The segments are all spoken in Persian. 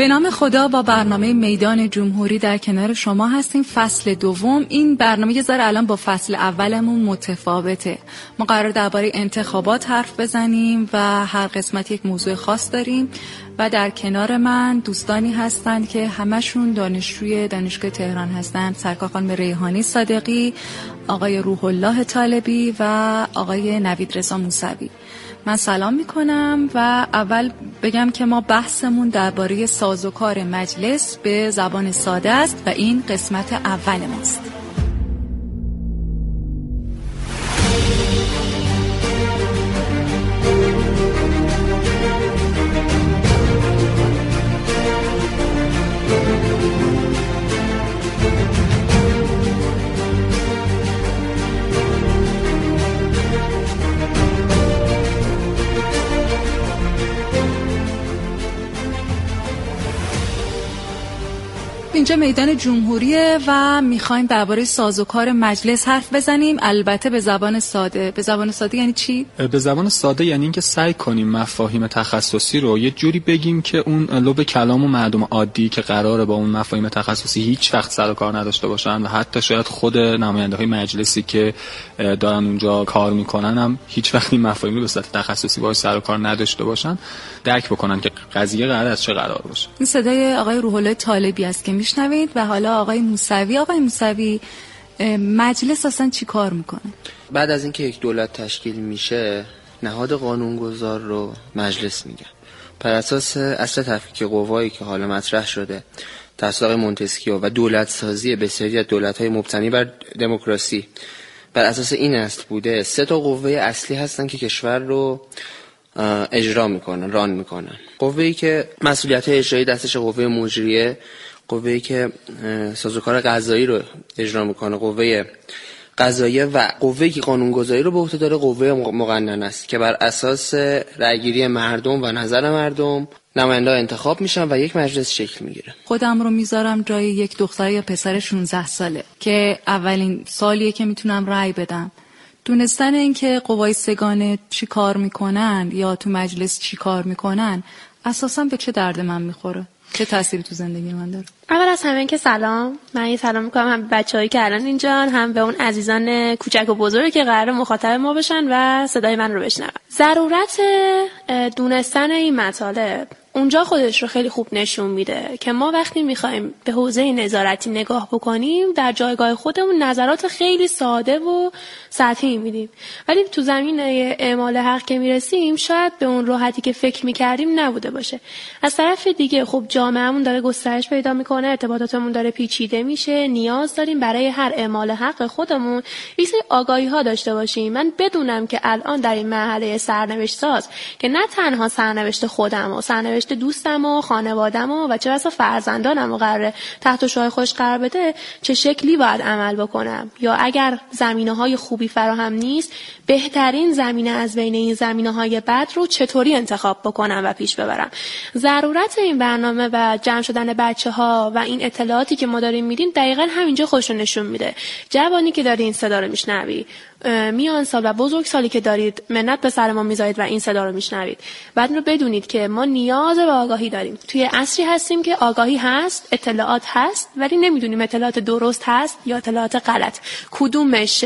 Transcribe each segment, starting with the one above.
به نام خدا، با برنامه میدان جمهوری در کنار شما هستیم. فصل دوم. این برنامه یه ذره الان با فصل اولمون متفاوته. ما قرار درباره انتخابات حرف بزنیم و هر قسمت یک موضوع خاص داریم و در کنار من دوستانی هستند که همشون دانشجوی دانشگاه تهران هستند. سرکار خانم ریحانی صادقی، آقای روح الله طالبی و آقای نوید رضا موسوی. من سلام میکنم و اول بگم که ما بحثمون درباره سازوکار مجلس به زبان ساده است و این قسمت اول ماست. اینجا میدان جمهوریه و میخوایم درباره سازوکار مجلس حرف بزنیم، البته به زبان ساده. به زبان ساده یعنی چی؟ به زبان ساده یعنی اینکه سعی کنیم مفاهیم تخصصی رو یه جوری بگیم که اون لب کلام و مردم عادی که قراره با اون مفاهیم تخصصی هیچ وقت سر و کار نداشته باشن و حتی شاید خود نماینده‌های مجلسی که دارن اونجا کار میکنن هم هیچ وقت این مفاهیم رو به صورت تخصصی باهاش سر و کار نداشته باشن، درک بکنن که قضیه قراره از چه قرار باشه. این صدای آقای روح الله طالبی است که میشنوید و حالا آقای موسوی. آقای موسوی، مجلس اصلا چی کار میکنه؟ بعد از اینکه یک دولت تشکیل میشه، نهاد قانونگذار رو مجلس میگن. بر اساس اصل تفکیک قوایی که حالا مطرح شده توسط آقای مونتسکیو و دولت سازی بسیاری از دولت‌های مبتنی بر دموکراسی، بر اساس این اصل بوده 3 قوه اصلی هستن که کشور رو اجرا میکنن، ران میکنن. قوه‌ای که مسئولیت اجرایی دستش قوه مجریه، قوه‌ای که سازوکار قضایی رو اجرا میکنه قوه قضاییه، و قوه‌ای که قانونگذاری رو به عهده داره قوه مقننه است که بر اساس رأیگیری مردم و نظر مردم نماینده‌ها انتخاب میشن و یک مجلس شکل میگیره. خودم رو میذارم جای یک دختر یا پسر 16 ساله که اولین سالیه که میتونم رأی بدم. دونستن این که قوای سگانه چی کار میکنن یا تو مجلس چی کار میکنن اساساً به چه درد من میخوره؟ چه تأثیری تو زندگی من داره؟ اول از همه که سلام. من یه سلام میکنم هم به بچه‌هایی که الان اینجان، هم به اون عزیزان کوچک و بزرگی که قراره مخاطب ما بشن و صدای من رو بشنون. ضرورت دونستن این مطالب اونجا خودش رو خیلی خوب نشون میده که ما وقتی میخوایم به حوزه نظارتی نگاه بکنیم در جایگاه خودمون نظرات خیلی ساده و سطحی میدیم، ولی تو زمینه اعمال حق که میرسیم شاید به اون راحتی که فکر میکردیم نبوده باشه. از طرف دیگه خب جامعهمون داره گسترش پیدا میکنه، ارتباطاتمون داره پیچیده میشه، نیاز داریم برای هر اعمال حق خودمون یه سری آگاهی ها داشته باشیم. من بدونم که الان در این مرحله سرنوشت ساز که نه تنها سرنوشت خودم و سرنوشت دوستم و خانوادم و چه بسا فرزندانم و قراره تحت شعاع خودش قرار بده، چه شکلی باید عمل بکنم، یا اگر زمینه‌های خوبی فراهم نیست بهترین زمینه از بین این زمینه‌های بد رو چطوری انتخاب بکنم و پیش ببرم. ضرورت این برنامه و جمع شدن بچه‌ها و این اطلاعاتی که ما داریم میدیم دقیقاً همینجا خودشون نشون میده. جوانی که داری این صدا رو میشنوی، میان سال و بزرگ سالی که دارید منت به سر ما میذارید و این صدا رو میشنوید، بعد رو بدونید که ما نیاز به آگاهی داریم. توی عصری هستیم که آگاهی هست، اطلاعات هست، ولی نمیدونیم اطلاعات درست هست یا اطلاعات غلط، کدومش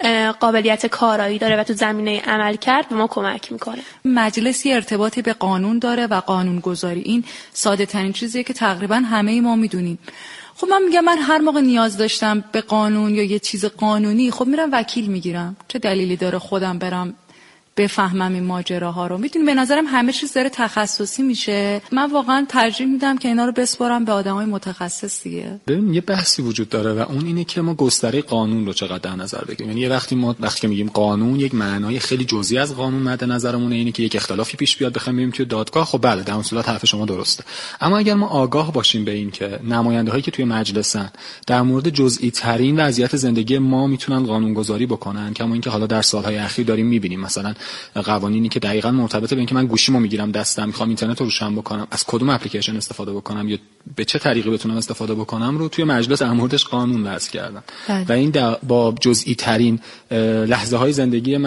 قابلیت کارایی داره و تو زمینه عمل کرد به ما کمک میکنه. مجلسی ارتباطی به قانون داره و قانون گذاری، این ساده ترین چیزیه که تقریبا همه ما میدونیم. خب من میگم من هر موقع نیاز داشتم به قانون یا یه چیز قانونی خب میرم وکیل میگیرم. چه دلیلی داره خودم برم بفهمم این ماجراها رو؟ میدونی به نظرم همه چیز داره تخصصی میشه. من واقعا ترجیح میدم که اینا رو بسپارم به آدمای متخصص دیگه. ببین یه بحثی وجود داره و اون اینه که ما گستره قانون رو چقدر در نظر بگیریم. یعنی وقتی که میگیم قانون، یک معنای خیلی جزئی از قانون مد نظرمونه، اینه که یک اختلافی پیش بیاد بخوایم بریم توی دادگاه. خب بله، در اون صورت حرف شما درسته. اما اگر ما آگاه باشیم به این که نماینده‌هایی که توی مجلسن در مورد جزئی ترین وضعیت زندگی ما میتونن قانونگذاری بکنن، کما اینکه حالا در سالهای اخیر داریم میبینیم مثلا قوانینی که دقیقاً مرتبط به اینکه من گوشیمو میگیرم دستم، میخوام اینترنت رو روشن بکنم، از کدوم اپلیکیشن استفاده بکنم یا به چه طریقی بتونم استفاده بکنم رو توی مجلس در موردش قانون وضع کردن. و این با جزئی ترین لحظه های زندگی من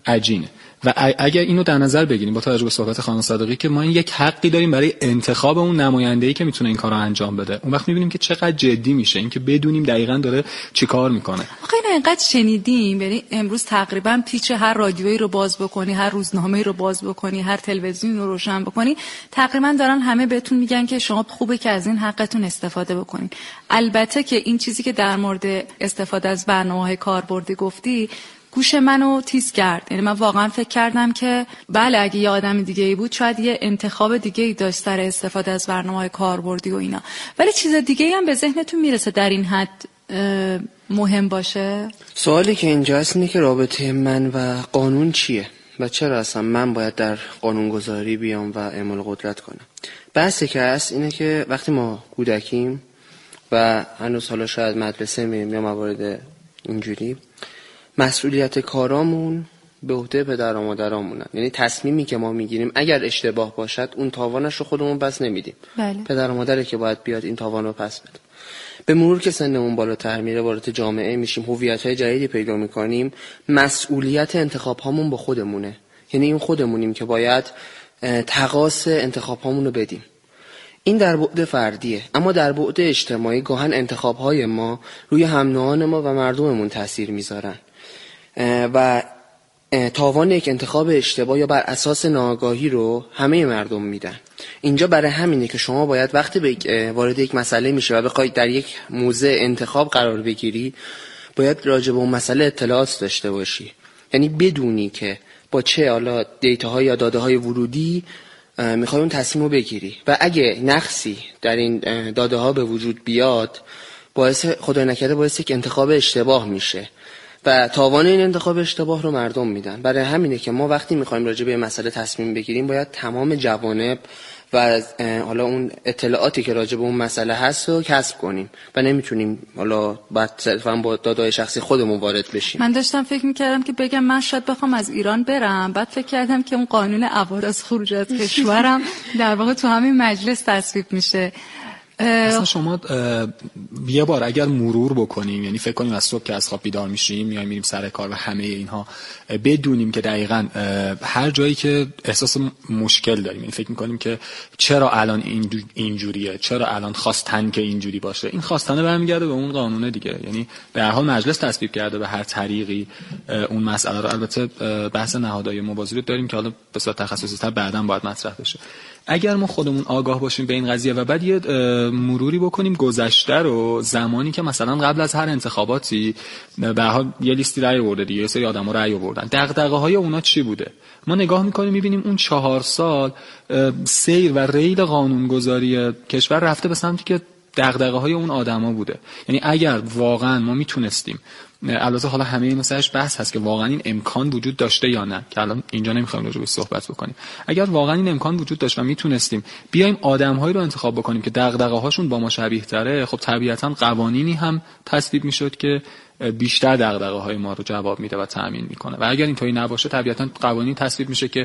عجینه. و اگر اینو در نظر بگیریم با توجه به صحبت خانم صادقی که ما یک حقی داریم برای انتخاب اون نماینده‌ای که میتونه این کارو انجام بده، اون وقت میبینیم که چقدر جدی میشه این که بدونیم دقیقاً داره چیکار میکنه. آخه اینو انقدر شنیدیم، یعنی امروز تقریبا پیچ هر رادیویی رو باز بکنی، هر روزنامه‌ای رو باز بکنی، هر تلویزیونی رو روشن بکنی، تقریبا دارن همه بهتون میگن که شما خوبه که از این حقتون استفاده بکنین. البته که این چیزی که در مورد استفاده از برنامه‌های کاربردی گفتی گوش منو تیز کرد. یعنی من واقعا فکر کردم که بله اگه یه آدم دیگه‌ای بود شاید یه انتخاب دیگه‌ای داشت سر استفاده از برنامه‌های کاربردی و اینا، ولی چیز دیگه‌ای هم به ذهنتون میرسه در این حد مهم باشه؟ سوالی که اینجا هست اینه که رابطه من و قانون چیه و چرا اصلا من باید در قانونگذاری بیام و اعمال قدرت کنم. بحثی که هست اینه که وقتی ما کودکیم و هنوز حالا شاید مدرسه میریم یا موارد اینجوری، مسئولیت کارامون به عهده پدر و مادرامونن. یعنی تصمیمی که ما میگیریم اگر اشتباه باشد اون تاوانش رو خودمون پس نمیدیم. بله. پدر و مادره که باید بیاد این تاوان رو پس بده. به مرور که سنمون بالاتر میره، وارد جامعه میشیم، هویت‌های جدیدی پیدا میکنیم، مسئولیت انتخاب هامون با خودمونه. یعنی این خودمونیم که باید تقاص انتخاب هامون رو بدیم. این در بعد فردیه، اما در بعد اجتماعی گاهن انتخاب های ما روی هم نوعان ما و مردممون تاثیر میذارن و تاوان یک انتخاب اشتباه یا بر اساس ناآگاهی رو همه مردم میدن. اینجا برای همینه که شما باید وقتی وارد یک مسئله میشه و بخواید در یک موضع انتخاب قرار بگیری، باید راجع به اون مسئله اطلاعات داشته باشی. یعنی بدونی که با چه حالا دیتاهای یا داده‌های ورودی میخوای اون تصمیم رو بگیری و اگه نقصی در این داده ها به وجود بیاد، باعث خدای نکرده باعث یک انتخاب اشتباه میشه و تاوان این انتخاب اشتباه رو مردم میدن. برای همینه که ما وقتی میخوایم راجع به مسئله تصمیم بگیریم باید تمام جوانب و حالا اون اطلاعاتی که راجع به اون مسئله هست رو کسب کنیم و نمیتونیم حالا بعد صرفا با داده‌های شخصی خودمون وارد بشیم. من داشتم فکر میکردم که بگم من شاید بخوام از ایران برم، بعد فکر کردم که اون قانون عوارض از خروج از کشورم در واقع تو همین مجلس تصویب میشه. اصلا شما یه بار اگر مرور بکنیم، یعنی فکر کنیم از صبح که از خواب بیدار میشیم میایم میریم سر کار و همه اینها بدونیم که دقیقاً هر جایی که احساس مشکل داریم، یعنی فکر میکنیم که چرا الان اینجوریه، چرا الان خواستن که اینجوری باشه، این خواستنه برمیگرده به اون قانونه دیگه. یعنی به هر حال مجلس تصویب کرده به هر طریقی اون مسئله رو. البته بحث نهادهای موازی رو داریم که حالا به صورت تخصصی‌تر بعداً باید مطرح بشه. اگر ما خودمون آگاه باشیم به این قضیه و بعد یه مروری بکنیم گذشته رو، زمانی که مثلا قبل از هر انتخاباتی به هر حال یه لیستی رأی آورده دیگه، یه سری آدما رأی آوردن، دغدغه‌های اونا چی بوده، ما نگاه می‌کنیم می‌بینیم اون 4 سال سیر و ریل قانونگذاری کشور رفته به سمتی که دغدغه‌های اون آدما بوده. یعنی اگر واقعا ما میتونستیم، البته حالا همه این مسئلهش بحث هست که واقعا این امکان وجود داشته یا نه، که الان اینجا نمیخوایم راجع بهش صحبت بکنیم. اگر واقعا این امکان وجود داشت و میتونستیم بیایم آدم‌هایی رو انتخاب بکنیم که دغدغه‌هاشون با ما شبیه تره، خب طبیعتاً قوانینی هم تصویب میشد که بیشتر دغدغه‌های ما رو جواب میده و تأمین میکنه. و اگر اینطوری نباشه طبیعتاً قوانین تصویب میشه که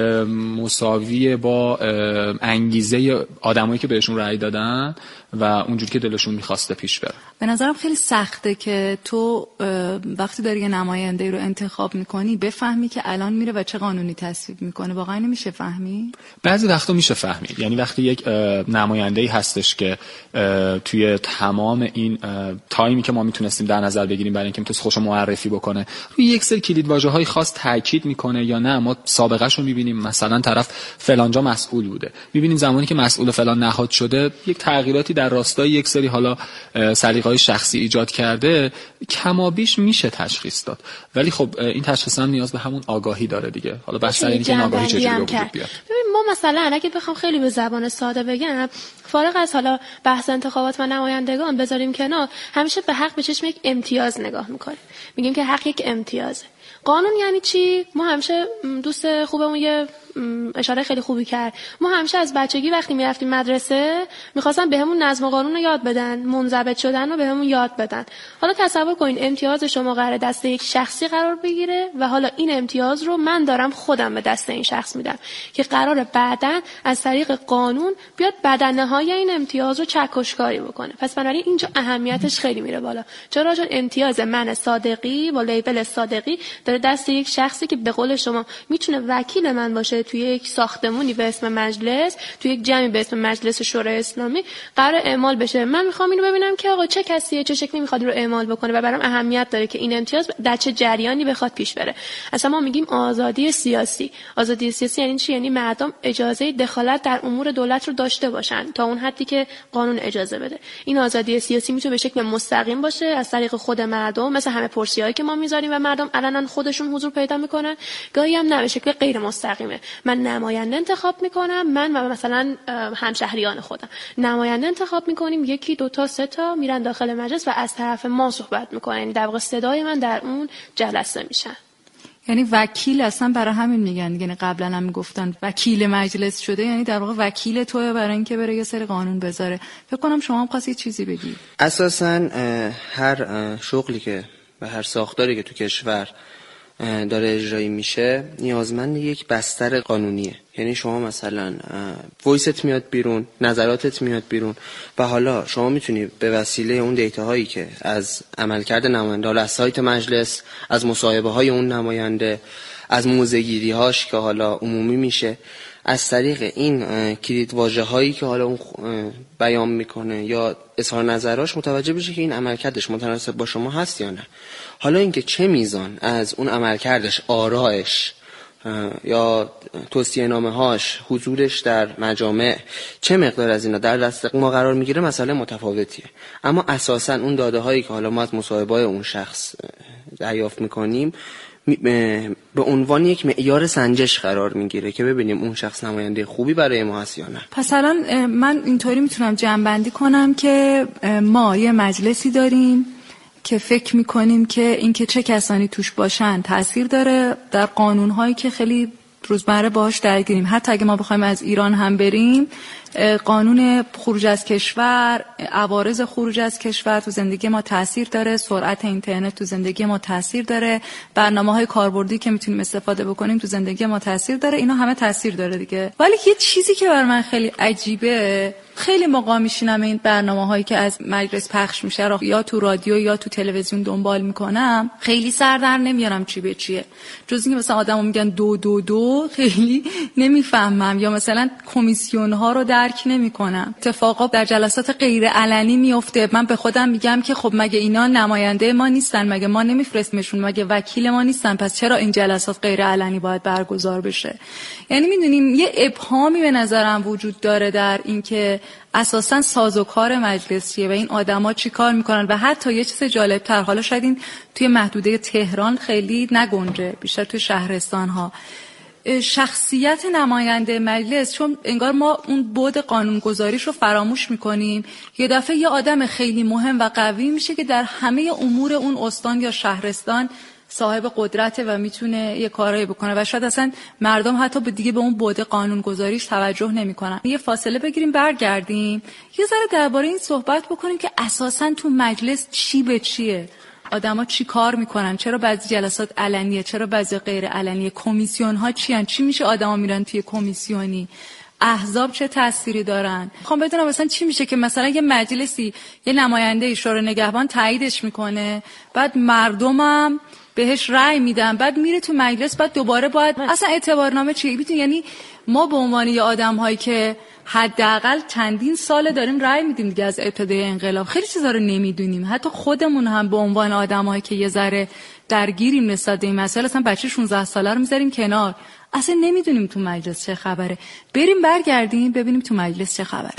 مساوی با انگیزه آدمایی که بهشون رأی دادن و اونجوری که دلشون می‌خواسته پیش بره. به نظرم خیلی سخته که تو وقتی داری یه نماینده رو انتخاب میکنی بفهمی که الان میره و چه قانونی تصویب میکنه. واقعا اینو میشه فهمی؟ بعضی وقتا میشه فهمید. یعنی وقتی یک نماینده‌ای هستش که توی تمام این تایمی که ما میتونستیم در نظر بگیریم برای اینکه میتونه خودشو معرفی بکنه، روی یک سری کلیدواژه‌های خاص تاکید میکنه یا نه، ما سابقه‌شو میبینیم، مثلا طرف فلانجا مسئول بوده، میبینیم زمانی که مسئول فلان نهاد شده یک تغییراتی در راستای یک سری حالا سلیقه‌های شخصی ایجاد کرده، کمابیش میشه تشخیص داد. ولی خب این تشخیص هم نیاز به همون آگاهی داره دیگه. حالا بحث اینه که این آگاهی چجوری به وجود بیاد. ببین ما مثلا اگه بخوام خیلی به زبان ساده بگم، فارغ از حالا بحث انتخابات و نمایندگان بذاریم کنار، همیشه به حق به چشم یک امتیاز نگاه میکنیم. میگیم که حق یک امتیازه. قانون یعنی چی؟ ما همیشه دوست خوبمون یه اشاره خیلی خوبی کرد. ما همیشه از بچگی وقتی میرفتیم مدرسه می‌خواستن بهمون نظم و قانون رو یاد بدن، منضبط شدن رو بهمون یاد بدن. حالا تصور کنین امتیاز شما قراره دست یک شخصی قرار بگیره و حالا این امتیاز رو من دارم خودم به دست این شخص میدم که قراره بعداً از طریق قانون بیاد بدنه‌ها نهایی این امتیاز رو چکشکاری بکنه. پس بنابراین اینجا اهمیتش خیلی میره بالا. چرا؟ چون امتیاز من صادقی با لیبل صادقی داره دست یک شخصی که به قول شما میتونه وکیل من باشه توی یک ساختمونی به اسم مجلس، توی یک جمعی به اسم مجلس شورای اسلامی قرار اعمال بشه. من میخوام اینو ببینم که آقا چه کسیه، چه شکلی میخواد رو اعمال بکنه و برام اهمیت داره که این امتیاز در چه جریانی بخواد پیش بره. اصلا ما میگیم آزادی سیاسی. آزادی سیاسی یعنی چی؟ یعنی مردم اجازه دخالت در امور دولت رو داشته باشن تا اون حدی که قانون اجازه بده. این آزادی سیاسی میتونه به شکل مستقیم باشه از طریق خود مردم، مثل همه پرسی‌هایی که ما میذاریم و مردم علنا خودشون حضور پیدا میکنن. گاهی هم نه، به شکل غیر مستقیمه. من نماینده انتخاب میکنم، من و مثلا همشهریان خودم نماینده انتخاب میکنیم، 1 2 تا 3 تا میرن داخل مجلس و از طرف ما صحبت میکنن. یعنی در واقع صدای من در اون جلسه میشن. یعنی وکیل اصلا برای همین میگن، یعنی قبلا هم میگفتن وکیل مجلس شده، یعنی در واقع وکیل توئه برای اینکه بره یه سری قانون بذاره. فکر کنم شما هم خواستی چیزی بگی. اساساً هر شغلی که و هر ساختاری که تو کشور داره اجرایی میشه نیازمند یک بستر قانونیه. یعنی شما مثلا وایست میاد بیرون، نظراتت میاد بیرون و حالا شما میتونی به وسیله اون دیتاهایی که از عملکرد نماینده، از سایت مجلس، از مصاحبه های اون نماینده، از موضع‌گیری هاش که حالا عمومی میشه، از طریق این کلید واژه هایی که حالا اون بیان میکنه یا اظهار نظراش متوجه بشه که این عملکردش متناسب با شما هست یا نه. حالا اینکه چه میزان از اون عملکردش، آرایش یا توصیه نامه هاش، حضورش در مجامع، چه مقدار از اینا در دست ما قرار میگیره مسئله متفاوتیه. اما اساساً اون داده هایی که حالا ما از مصاحبه اون شخص دریافت میکنیم به عنوان یک معیار سنجش قرار میگیره که ببینیم اون شخص نماینده خوبی برای ما هست یا نه. پس الان من اینطوری میتونم جمع‌بندی کنم که ما یه مجلسی داریم که فکر میکنیم که اینکه چه کسانی توش باشن تأثیر داره در قانونهایی که خیلی روزمره باهاش درگیریم. حتی اگه ما بخوایم از ایران هم بریم، قانون خروج از کشور، عوارض خروج از کشور تو زندگی ما تاثیر داره، سرعت اینترنت تو زندگی ما تاثیر داره، برنامه‌های کاربردی که میتونیم استفاده بکنیم تو زندگی ما تاثیر داره. اینا همه تاثیر داره دیگه. ولی یه چیزی که بر من خیلی عجیبه، خیلی موقع میشینم این برنامه‌هایی که از مجلس پخش میشه رو یا تو رادیو یا تو تلویزیون دنبال میکنم، خیلی سر در نمیارم چی به چیه. جز اینکه مثلا آدمو میگن 2 2 2 خیلی نمیفهمم، یا مثلا کمیسیون ها رو درک نمیکنم. اتفاقا در جلسات غیر علنی میفته. من به خودم میگم که خب مگه اینا نماینده ما نیستن؟ مگه ما نمیفرستیمشون؟ مگه وکیل ما نیستن؟ پس چرا این جلسات غیر علنی باید برگزار بشه؟ یعنی میدونیم یه ابهامی به نظرم وجود داره در اینکه اساساً سازوکار مجلس چیه و این آدما چی کار میکنن. و حتی یه چیز جالب‌تر، حالا شاید این توی محدوده تهران خیلی نگنجه، بیشتر توی شهرستان ها، شخصیت نماینده مجلس، چون انگار ما اون بعد قانونگذاریش رو فراموش میکنیم، یه دفعه یه آدم خیلی مهم و قوی میشه که در همه امور اون استان یا شهرستان صاحب قدرته و میتونه یه کارایی بکنه و شاید اصلا مردم حتی دیگه به اون بعد قانونگذاریش توجه نمیکنن. یه فاصله بگیریم، برگردیم یه ذره درباره این صحبت بکنیم که اساسا تو مجلس چی به چیه، آدما چی کار میکنن، چرا بعضی جلسات علنیه، چرا بعضی غیر علنیه، کمیسیون ها چی ان، چی میشه آدما میرن توی کمیسیونی، احزاب چه تأثیری دارن. میخوام بدونم مثلا چی میشه که مثلا یه مجلسی یه نماینده شورای نگهبان تاییدش میکنه، بعد مردمم بهش رأی میدن، بعد میره تو مجلس، بعد دوباره باید اصلا اعتبارنامه چیه؟ یعنی ما به عنوان یه آدم‌هایی که حداقل چندین سال داریم رأی میدیم دیگه از ابتدای انقلاب، خیلی چیزا رو نمیدونیم. حتی خودمون هم به عنوان آدم‌هایی که یه ذره درگیریم نسبت به این مسائل، اصلا بچه 16 ساله رو میذاریم کنار، اصلا نمیدونیم تو مجلس چه خبره. بریم برگردیم ببینیم تو مجلس چه خبره.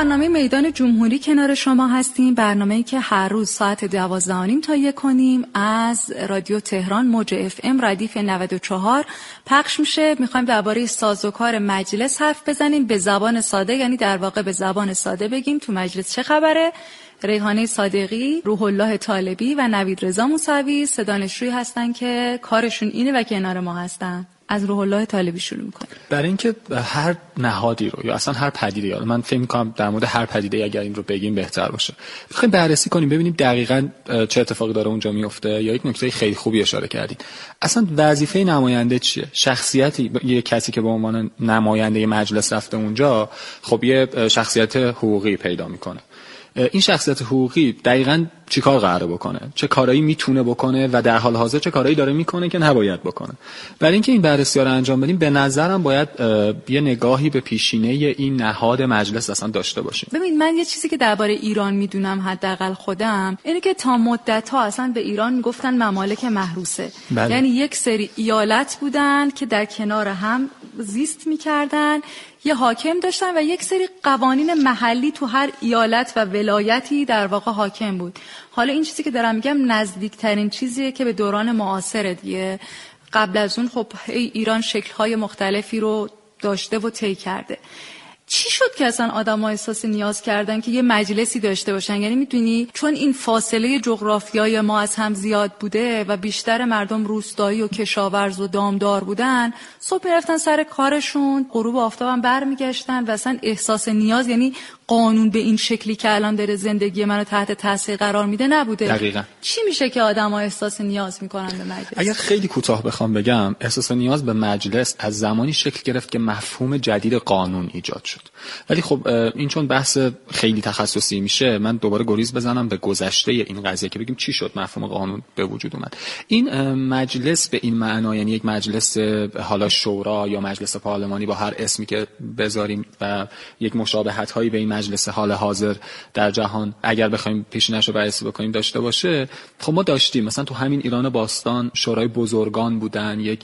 برنامه میدان جمهوری کنار شما هستیم، برنامه‌ای که هر روز ساعت 12:30 تا 1:30 از رادیو تهران موج FM ردیف 94 پخش میشه. میخوایم درباره سازوکار مجلس حرف بزنیم به زبان ساده، یعنی در واقع به زبان ساده بگیم تو مجلس چه خبره. ریحانه صادقی، روح الله طالبی و نوید رضا موسوی سه دانشجویی هستن که کارشون اینه و کنار ما هستن. از روح الله طالبی شروع می‌کنیم. برای اینکه هر نهادی رو یا اصلا هر پدیده، یا من فکر می‌کنم در مورد هر پدیده اگر این رو بگیم بهتر باشه، بخوایم بررسی کنیم ببینیم دقیقاً چه اتفاقی داره اونجا میفته. یا یک نکته خیلی خوبی اشاره کردین، اصلا وظیفه نماینده چیه؟ شخصیتی یک کسی که به عنوان نماینده مجلس رفته اونجا، خب یه شخصیت حقوقی پیدا میکنه. این شخصیت حقوقی دقیقاً چیکار قراره بکنه، چه کارایی میتونه بکنه و در حال حاضر چه کارایی داره میکنه که نباید بکنه. برای اینکه این بررسی‌ها رو انجام بدیم به نظرم باید یه نگاهی به پیشینه این نهاد مجلس اصلا داشته باشیم. ببین، من یه چیزی که درباره ایران میدونم حداقل خودم اینه که تا مدت‌ها اصلا به ایران میگفتن ممالک محروسه. بله. یعنی یک سری ایالت بودن که در کنار هم زیست میکردن، یه حاکم داشتن و یک سری قوانین محلی تو هر ایالت و ولایتی در واقع حاکم بود. حالا این چیزی که دارم میگم نزدیکترین چیزیه که به دوران معاصره دیگه. قبل از اون خب ایران شکل‌های مختلفی رو داشته و طی کرده. چی شد که اصلا آدم‌ها احساس نیاز کردن که یه مجلسی داشته باشن؟ یعنی میدونی چون این فاصله جغرافیایی ما از هم زیاد بوده و بیشتر مردم روستایی و کشاورز و دامدار بودن، صبح میرفتن سر کارشون، غروب آفتابم برمیگشتن و اصلا احساس نیاز، یعنی قانون به این شکلی که الان داره زندگی منو تحت تاثیر قرار میده نبوده. دقیقاً. چی میشه که آدم‌ها احساس نیاز میکنن به مجلس؟ اگر خیلی کوتاه بخوام بگم، احساس نیاز به مجلس از زمانی شکل گرفت که مفهوم جدید قانون ایجاد شد. ولی خب این چون بحث خیلی تخصصی میشه، من دوباره گریز بزنم به گذشته این قضیه که بگیم چی شد مفهوم قانون به وجود اومد. این مجلس به این معنا، یعنی یک مجلس حالا شورا یا مجلس پارلمانی با هر اسمی که بذاریم و یک مشابهت‌هایی به این مجلس حال حاضر در جهان اگر بخوایم پیشینه‌اش رو بررسی بکنیم داشته باشه، خب ما داشتیم. مثلا تو همین ایران باستان شورای بزرگان بودن، یک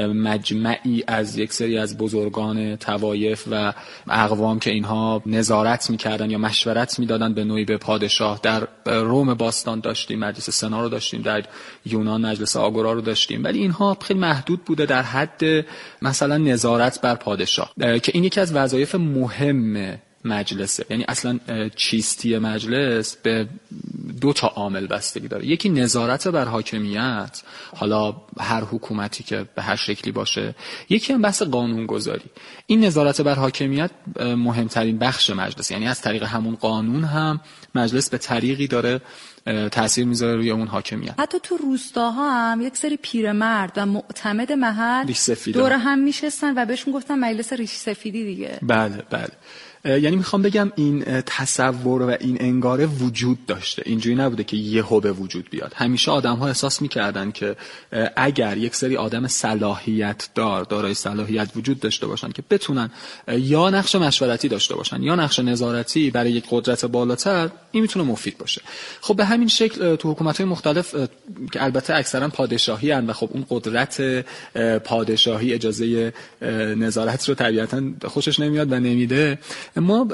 مجمعی از یک سری از بزرگان طوایف و اقوام که اینها نظارت می‌کردن یا مشورت می‌دادن به نوعی به پادشاه. در روم باستان داشتیم مجلس سنا رو داشتیم، در یونان مجلس آگورا رو داشتیم، ولی اینها خیلی محدود بوده در حد مثلا نظارت بر پادشاه، که این یکی از وظایف مهم مجلسه. یعنی اصلا چیستی مجلس به دو تا عامل بستگی داره. یکی نظارت بر حاکمیت، حالا هر حکومتی که به هر شکلی باشه. یکی هم بحث قانونگذاری. این نظارت بر حاکمیت مهمترین بخش مجلس، یعنی از طریق همون قانون هم مجلس به طریقی داره تأثیر میذاره روی اون حاکمیت. حتی تو روستاها هم یک سری پیرمرد و معتمد محل دور هم میشستن و بهش میگفتن مجلس ریش سفیدی دیگه. بله بله. یعنی میخوام بگم این تصور و این انگاره وجود داشته، اینجوری نبوده که یهو به وجود بیاد. همیشه آدم‌ها احساس می‌کردن که اگر یک سری آدم صلاحیت دارای صلاحیت وجود داشته باشن که بتونن یا نقش مشورتی داشته باشن یا نقش نظارتی برای یک قدرت بالاتر، این میتونه مفید باشه. خب به همین شکل تو حکومت‌های مختلف که البته اکثرا پادشاهی هستند و خب اون قدرت پادشاهی اجازه نظارت رو طبیعتاً خوشش نمیاد و نمیده، ما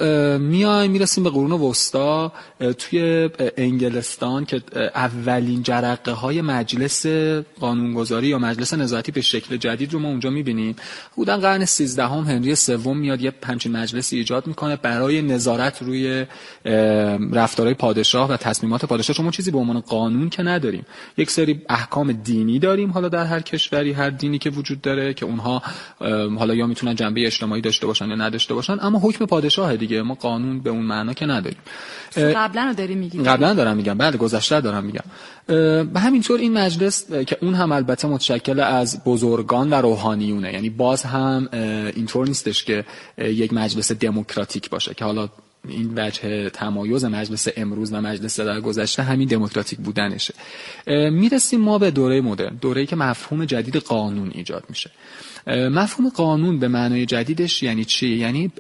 میرسیم به قرون وسطا. توی انگلستان که اولین جرقه های مجلس قانونگذاری یا مجلس نظارتی به شکل جدید رو ما اونجا میبینیم. حدوداً قرن 13 هنری سوم میاد یه همچین مجلسی ایجاد میکنه برای نظارت روی رفتارهای پادشاه و تصمیمات پادشاه. چون ما چیزی به عنوان قانون که نداریم، یک سری احکام دینی داریم، حالا در هر کشوری هر دینی که وجود داره که اونها حالا یا میتونن جنبه اجتماعی داشته باشن یا نداشته باشن، اما حکم پادشاه دیگه، ما قانون به اون معنا که نداریم. قبلا رو داری میگی؟ قبلا دارم میگم، بله گذشته دارم میگم. به همین طور این مجلس که اون هم البته متشکل از بزرگان و روحانیونه، یعنی باز هم اینطور نیستش که یک مجلس دموکراتیک باشه که حالا این وجه تمایز مجلس امروز و مجلس در گذشته همین دموکراتیک بودنشه. میرسیم ما به دوره مدرن، دوره‌ای که مفهوم جدید قانون ایجاد میشه. مفهوم قانون به معنای جدیدش یعنی چی؟ یعنی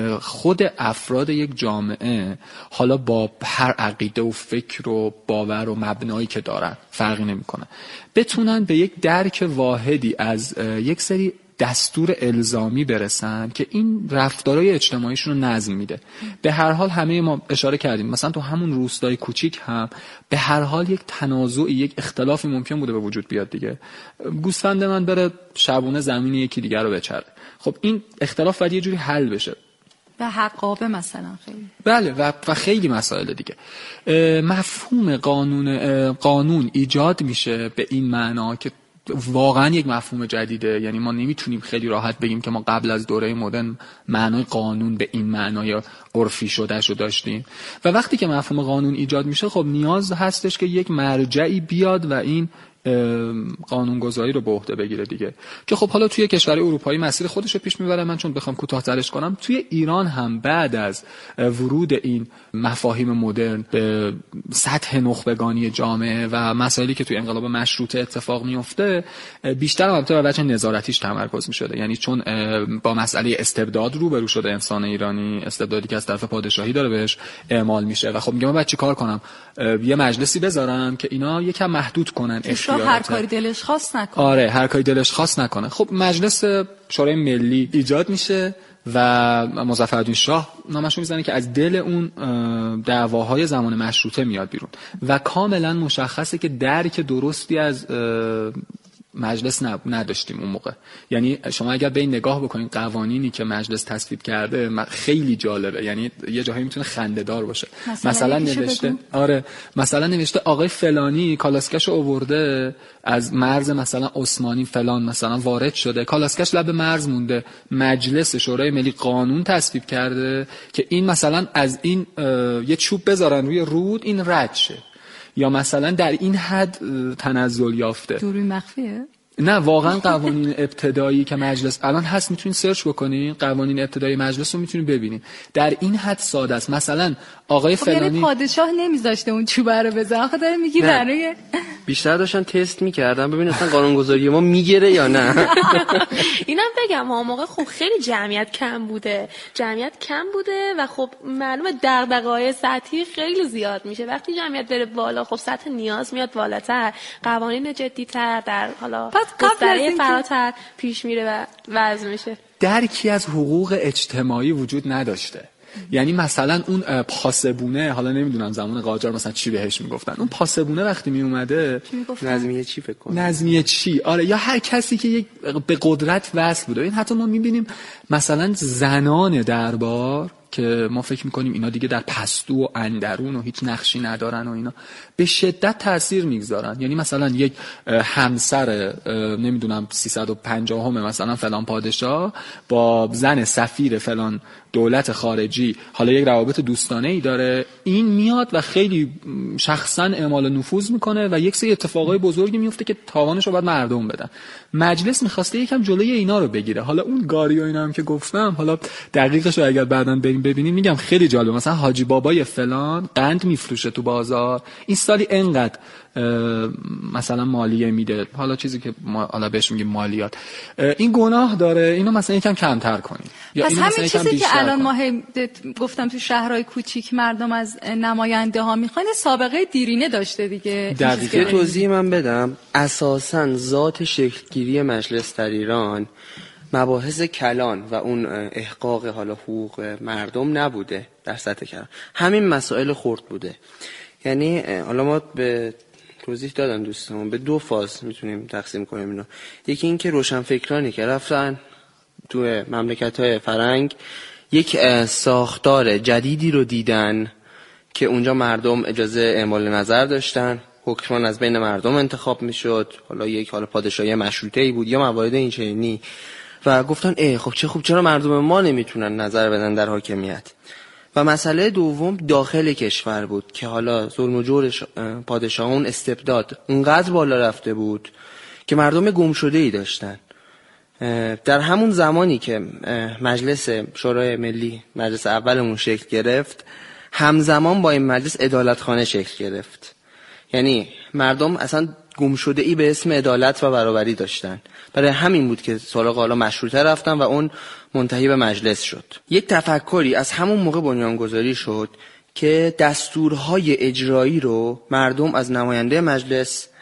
خود افراد یک جامعه، حالا با هر عقیده و فکر و باور و مبنایی که دارن فرقی نمیکنه، بتونن به یک درک واحدی از یک سری دستور الزامی برسن که این رفتارهای اجتماعیشون رو نظم میده. به هر حال همه ما اشاره کردیم مثلا تو همون روستای کوچیک هم به هر حال یک تنازعی، یک اختلافی ممکن بوده به وجود بیاد دیگه. گوسفند من بره شبونه زمین یکی دیگر رو بچره، خب این اختلاف باید یه جوری حل بشه. به حقابه مثلا خیلی بله و خیلی مسائل دیگه. مفهوم قانون ایجاد میشه به این معنا که واقعا یک مفهوم جدیده. یعنی ما نمیتونیم خیلی راحت بگیم که ما قبل از دوره مدرن معنای قانون به این معنای عرفی شدهش رو داشتیم و وقتی که مفهوم قانون ایجاد میشه خب نیاز هستش که یک مرجعی بیاد و این قانونگذاری رو به عهده بگیره دیگه، که خب حالا توی کشور اروپایی مسیر خودش رو پیش میبره. من چون بخوام کوتاه‌ترش کنم، توی ایران هم بعد از ورود این مفاهیم مدرن به سطح نخبگانی جامعه و مسائلی که توی انقلاب مشروطه اتفاق میفته، بیشتر البته بر وجه نظارتیش تمرکز میشده. یعنی چون با مسئله استبداد روبرو شده انسان ایرانی، استبدادی که از طرف پادشاهی داره بهش اعمال میشه و خب میگم من بعد چیکار کنم؟ یه مجلسی بذارم که اینا یکم محدود کنن، هر کاری دلش خواست نکنه. آره هر کاری دلش خواست نکنه. خب مجلس شورای ملی ایجاد میشه و مظفرالدین شاه نامش رو میزنه که از دل اون دعواهای زمان مشروطه میاد بیرون و کاملا مشخصه که درک درستی از مجلس نداشتیم اون موقع. یعنی شما اگر به این نگاه بکنید قوانینی که مجلس تصویب کرده خیلی جالبه، یعنی یه جاهایی میتونه خنده‌دار باشه. مثلا نوشته مثلا نوشته آقای فلانی کالاسکش رو آورده از مرز مثلا عثمانی فلان مثلا وارد شده، کالاسکش لب مرز مونده، مجلس شورای ملی قانون تصویب کرده که این مثلا از این یه چوب بذارن روی رود این رد شه، یا مثلا در این حد تنزل یافته. دوری مخفیه؟ نه واقعا قوانین ابتدایی که مجلس الان هست میتونین سرچ بکنین، قوانین ابتدایی مجلس رو میتونین ببینین، در این حد ساده است. مثلا آقای فلانی یعنی پادشاه نمیذاشته اون چوبه رو بزنه، آخه داره میگی برای بیشتر داشتن تست میکردن ببینن اصلا قانونگذاری ما میگیره یا نه. اینم بگم اون موقع خب خیلی جمعیت کم بوده و خب معلومه دغدغه‌های سطحی خیلی زیاد میشه. وقتی جمعیت بره بالا خب سطح نیاز میاد بالاتر، قوانین جدی‌تر در حالا گستره فراتر پیش میره و وضع میشه. درکی از حقوق اجتماعی وجود نداشته. یعنی مثلا اون پاسبونه، حالا نمیدونم زمان قاجار مثلا چی بهش میگفتن، اون پاسبونه وقتی میومده نظمیه چی فکر کنم، نظمیه چی، آره، یا هر کسی که یک به قدرت وصل بوده. این حتی ما میبینیم مثلا زنان دربار که ما فکر میکنیم اینا دیگه در پستو و اندرون و هیچ نقشی ندارن و اینا به شدت تاثیر میگذارن. یعنی مثلا یک همسر نمیدونم 350 مثلا فلان پادشاه با زن سفیر فلان دولت خارجی حالا یک روابط دوستانه ای داره، این میاد و خیلی شخصا اعمال نفوذ میکنه و یک سری اتفاقای بزرگی میفته که تاوانش رو باید مردم بدن. مجلس میخواسته یکم جلوی اینا رو بگیره. حالا اون گاری و اینا هم که گفتم، حالا دقیقش رو اگر بعداً بریم ببینیم میگم خیلی جالبه. مثلا حاجی بابای فلان قند میفروشه تو بازار، این سالی انقدر مثلا مالیه میده، حالا چیزی که ما حالا بهش میگیم مالیات، این گناه داره، اینو مثلا یکم کمتر کنیم. یا پس همین چیزی که الان ما گفتم تو شهرهای کوچیک مردم از نماینده ها میخوان سابقه دیرینه داشته دیگه. دقیقه توضیح من بدم. اساساً ذات شکلگیری مجلس در ایران مباحث کلان و اون احقاق حالا حقوق مردم نبوده در سطح کلان، همین مسائل خرد بوده. یعنی حالا ما به توضیح دادن دوستمون به دو فاز میتونیم تقسیم کنیم اینو. یکی این که روشنفکرانی که رفتن تو مملکت‌های فرنگ یک ساختار جدیدی رو دیدن که اونجا مردم اجازه اعمال نظر داشتن، حکمران از بین مردم انتخاب میشد، حالا پادشاهی مشروطه‌ای بود یا موارد این چنینی، و گفتن خب چه خوب، چرا مردم ما نمیتونن نظر بدن در حاکمیت. و مسئله دوم داخل کشور بود که حالا ظلم و جور پادشاهان، استبداد اونقدر بالا رفته بود که مردم گمشده‌ای داشتن. در همون زمانی که مجلس شورای ملی مجلس اولمون شکل گرفت، همزمان با این مجلس عدالتخانه شکل گرفت. یعنی مردم اصلا گمشده‌ای به اسم عدالت و برابری داشتن. برای همین بود که سراغ حالا مشروطه رفتن و اون منتهی به مجلس شد. یک تفکری از همون موقع بنیانگذاری شد که دستورهای اجرایی رو مردم از نماینده مجلس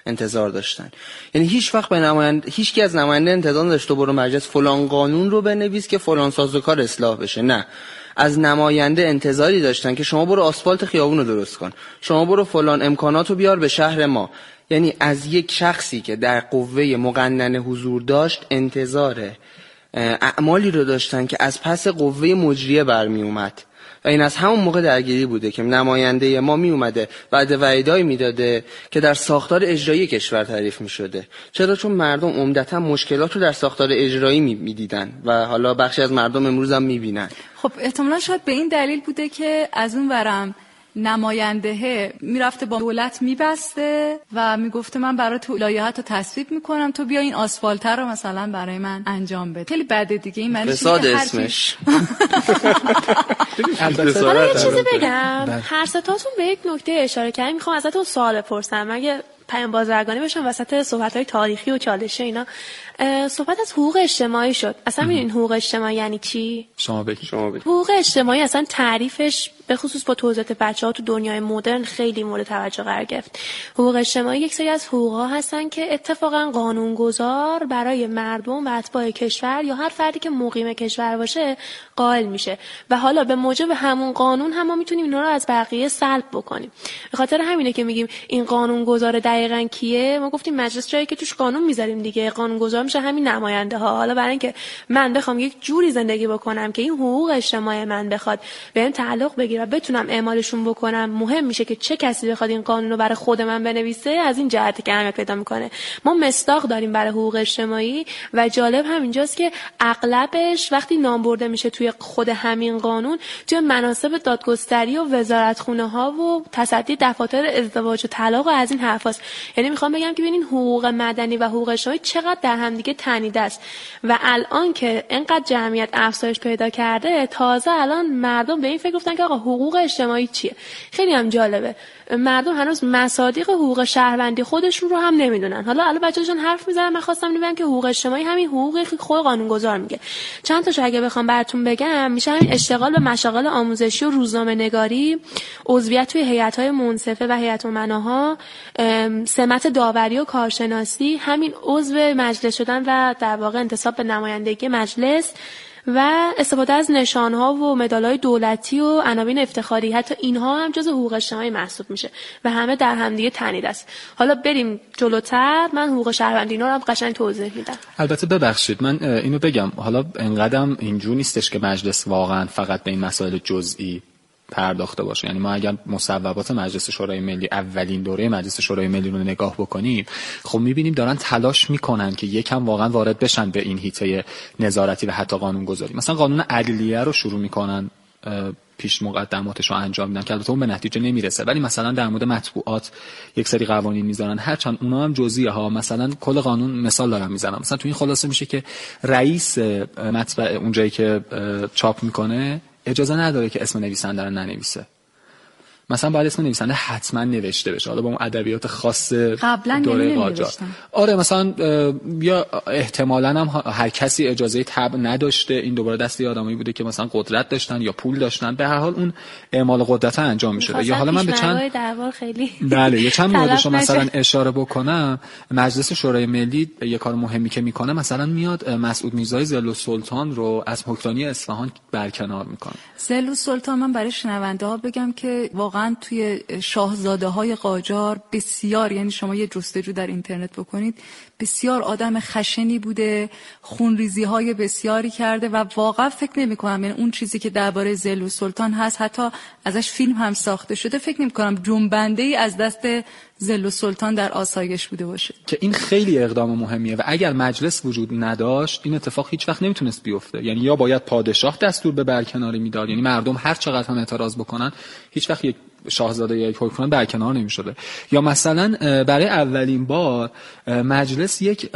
انتظار داشتن. یعنی هیچ وقت هیچ کی از نماینده انتظار نداشت تو برو مجلس فلان قانون رو بنویس که فلان سازوکار اصلاح بشه. نه، از نماینده انتظاری داشتن که شما برو آسفالت خیابون رو درست کن، شما برو فلان امکانات رو بیار به شهر ما. یعنی از یک شخصی که در قوه مقننه حضور داشت انتظار اعمالی رو داشتن که از پس قوه مجریه برمی اومد و این از همون موقع درگیری بوده که نماینده ما می اومده بعد وعیدایی میداده که در ساختار اجرایی کشور تعریف می شده. چرا؟ چون مردم عمدتا مشکلات رو در ساختار اجرایی می دیدن و حالا بخشی از مردم امروز هم می بینن. خب احتمالا شاید به این دلیل بوده که از اون ورم نماینده میرفته با دولت میبسته و میگفته من برای تو لایحه رو تصویب میکنم، تو بیا این آسفالت رو مثلا برای من انجام بده. خیلی بده دیگه. این معنیش فساد اسمش. حالا یه چیزی بگم، هر ستاتون به یک نکته اشاره کردین. میخوام ازتون سوال بپرسم. اگه پیام بازرگانی باشم وسط صحبت‌های تاریخی و چالشه اینا، صحبت از حقوق اجتماعی شد. اصلا می‌دونین حقوق اجتماعی یعنی چی؟ شما بگید. حقوق اجتماعی اصلا تعریفش به خصوص با توضیحات بچه‌ها تو دنیای مدرن خیلی مورد توجه قرار گرفت. حقوق اجتماعی یک سری از حقوق‌ها هستن که اتفاقا قانونگذار برای مردم و اتباع کشور یا هر فردی که مقیم کشور باشه قائل میشه و حالا به موجب همون قانون هم ما میتونیم اینا رو از بقیه سلب بکنیم. به خاطر همینه که میگیم این قانونگذار دقیقاً کیه؟ ما گفتیم مجلس جایی که توش قانون میذاریم دیگه. قانونگذار میشه همین نماینده ها. حالا برای اینکه من بخوام یک جوری زندگی بکنم که این حقوق اجتماعی من بخواد بهم تعلق بگیره و بتونم اعمالشون بکنم، مهم میشه که چه کسی بخواد این قانون رو برای خود من بنویسه. از این جهت که اهمیت پیدا میکنه. ما مصداق داریم برای حقوق اجتماعی و جالب همینجاست که اغلبش وقتی نام برده میشه توی خود همین قانون توی مناصب دادگستری و وزارتخونه‌ها و تصدی دفاتر ازدواج و طلاق و از این حرفاست. یعنی میخوام بگم که ببینین حقوق مدنی و حقوق اجتماعی چقدر در هم دیگه تنیده است و الان که اینقدر جمعیت افزایش پیدا کرده تازه الان مردم به این فکر گفتن که آقا حقوق اجتماعی چیه. خیلی هم جالبه، مردم هنوز مصادیق حقوق شهروندی خودشون رو هم نمیدونن. حالا الان بچه‌هاشون حرف میزنن، من خواستم بگم که حقوق اجتماعی همین حقوقی که خود قانونگذار میگه. چند تاشو اگه بخوام براتون بگم میشه همین اشتغال به مشاغل آموزشی و روزنامه‌نگاری، عضویت توی هیئت‌های منصفه و هیئت امناها، سمت داوری و کارشناسی، همین عضو مجلس شدن و در واقع انتصاب به نمایندگی مجلس و استفاده از نشانها و مدال‌های دولتی و عناوین افتخاری. حتی اینها هم جزو حقوق اجتماعی محسوب میشه و همه در هم دیگه تنیده است. حالا بریم جلوتر، من حقوق شهروندی اینا رو هم قشنگ توضیح میدم. البته ببخشید من اینو بگم، حالا انقدرم اینجوری نیستش که مجلس واقعا فقط به این مسائل جزئی پرداخته باشه. یعنی ما اگر مصوبات مجلس شورای ملی، اولین دوره مجلس شورای ملی رو نگاه بکنیم، خب می‌بینیم دارن تلاش میکنن که یکم واقعا وارد بشن به این حیطه نظارتی و حتی قانونگذاری. مثلا قانون عدلیه رو شروع میکنن پیش مقدماتش رو انجام میدن که البته اون به نتیجه نمیرسه، ولی مثلا در مورد مطبوعات یک سری قوانین میذارن، هرچند اونا هم جزئیه ها. مثلا کل قانون مثال دارم میزنم، مثلا تو این خلاصه میشه که رئیس مطبع اونجایی که چاپ میکنه اجازه نداره که اسم نویسنده رو ننویسه. مثلا باید اسم نویسنده حتما نوشته بشه، حالا با اون ادبیات خاص دوره قاجار. آره مثلا یا احتمالاً هم هر کسی اجازه طبع نداشته، این دوباره دستی آدمایی بوده که مثلا قدرت داشتن یا پول داشتن، به هر حال اون اعمال قدرت انجام می‌شده. یا حالا من به چند خیلی بله یه چند موردش مثلا اشاره بکنم. مجلس شورای ملی یه کار مهمی که میکنه، مثلا میاد مسعود میرزای ضلع‌السلطان رو از حکمرانی اصفهان برکنار میکنه. ضلع‌السلطان من برای شنونده‌ها بگم که واقعا توی شاهزاده‌های قاجار بسیار، یعنی شما یه جستجو در اینترنت بکنید، بسیار آدم خشنی بوده، خونریزی‌های بسیاری کرده و واقعا فکر نمی‌کنم یعنی اون چیزی که درباره ضلع‌السلطان هست حتی ازش فیلم هم ساخته شده، فکر نمی‌کنم جنبنده‌ای از دست ضلع‌السلطان در آسایش بوده باشه. که این خیلی اقدام مهمیه و اگر مجلس وجود نداشت این اتفاق هیچ وقت نمیتونست بیفته. یعنی یا باید پادشاه دستور به برکناری میداد، یعنی مردم هر چقدر هم اعتراض بکنن هیچ وقت یک شاهزاده یا یک حکمران برکنار نمیشده، یا مثلا برای اولین بار مجلس یک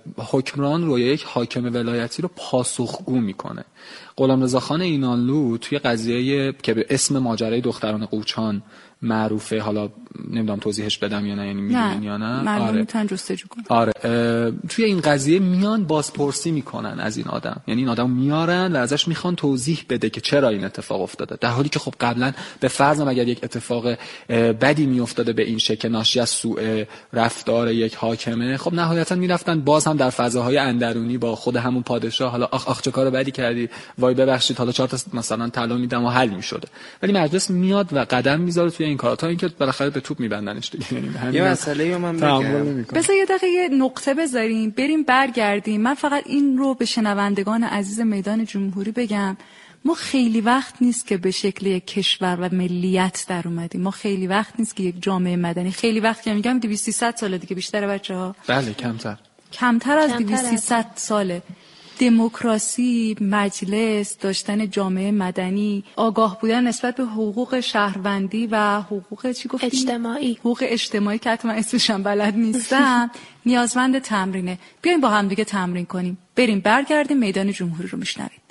حکمران رو یا یک حاکم ولایتی رو پاسخگو میکنه. غلامرضا خان اینانلو توی قضیه که به اسم ماجرای دختران قوچان معروفه، حالا نمیدونم توضیحش بدم یا نه، یعنی میدونن یا نه. آره میتونن جستجو کنن. آره توی این قضیه میان بازپرسی میکنن از این آدم، یعنی این آدم میارن و ازش میخوان توضیح بده که چرا این اتفاق افتاده، در حالی که خب قبلا به فرض اگر یک اتفاق بدی میافتاده به این شکل ناشی از سوء رفتار یک حاکمه، خب نهایتا میرفتن باز هم در فضاهای اندرونی با خود همون پادشاه، حالا آخ چه کار بدی کردی، وای ببخشید، حالا 4 تا مثلا طلا میدم و حل میشده. ولی مجلس میاد و قدم میذاره توی این کارا تا اینکه بالاخره به توپ میبندنش دیگه. یه مسئله من بگم، بذار یه دقیقه یه نقطه بذاریم بریم برگردیم. من فقط این رو به شنوندگان عزیز میدان جمهوری بگم، ما خیلی وقت نیست که به شکل یک کشور و ملیت در اومدیم، ما خیلی وقت نیست که یک جامعه مدنی، خیلی وقت که میگم 200-300 سال دیگه بیشتر بچه‌ها، بله کمتر از 200-300 ساله. دموکراسی، مجلس، داشتن جامعه مدنی، آگاه بودن نسبت به حقوق شهروندی و حقوق چی گفتیم؟ اجتماعی، حقوق اجتماعی که حتما اسمشم بلد نیستم نیازمند تمرینه. بیاین با هم دیگه تمرین کنیم. بریم برگردیم میدان جمهوری رو میشنوید.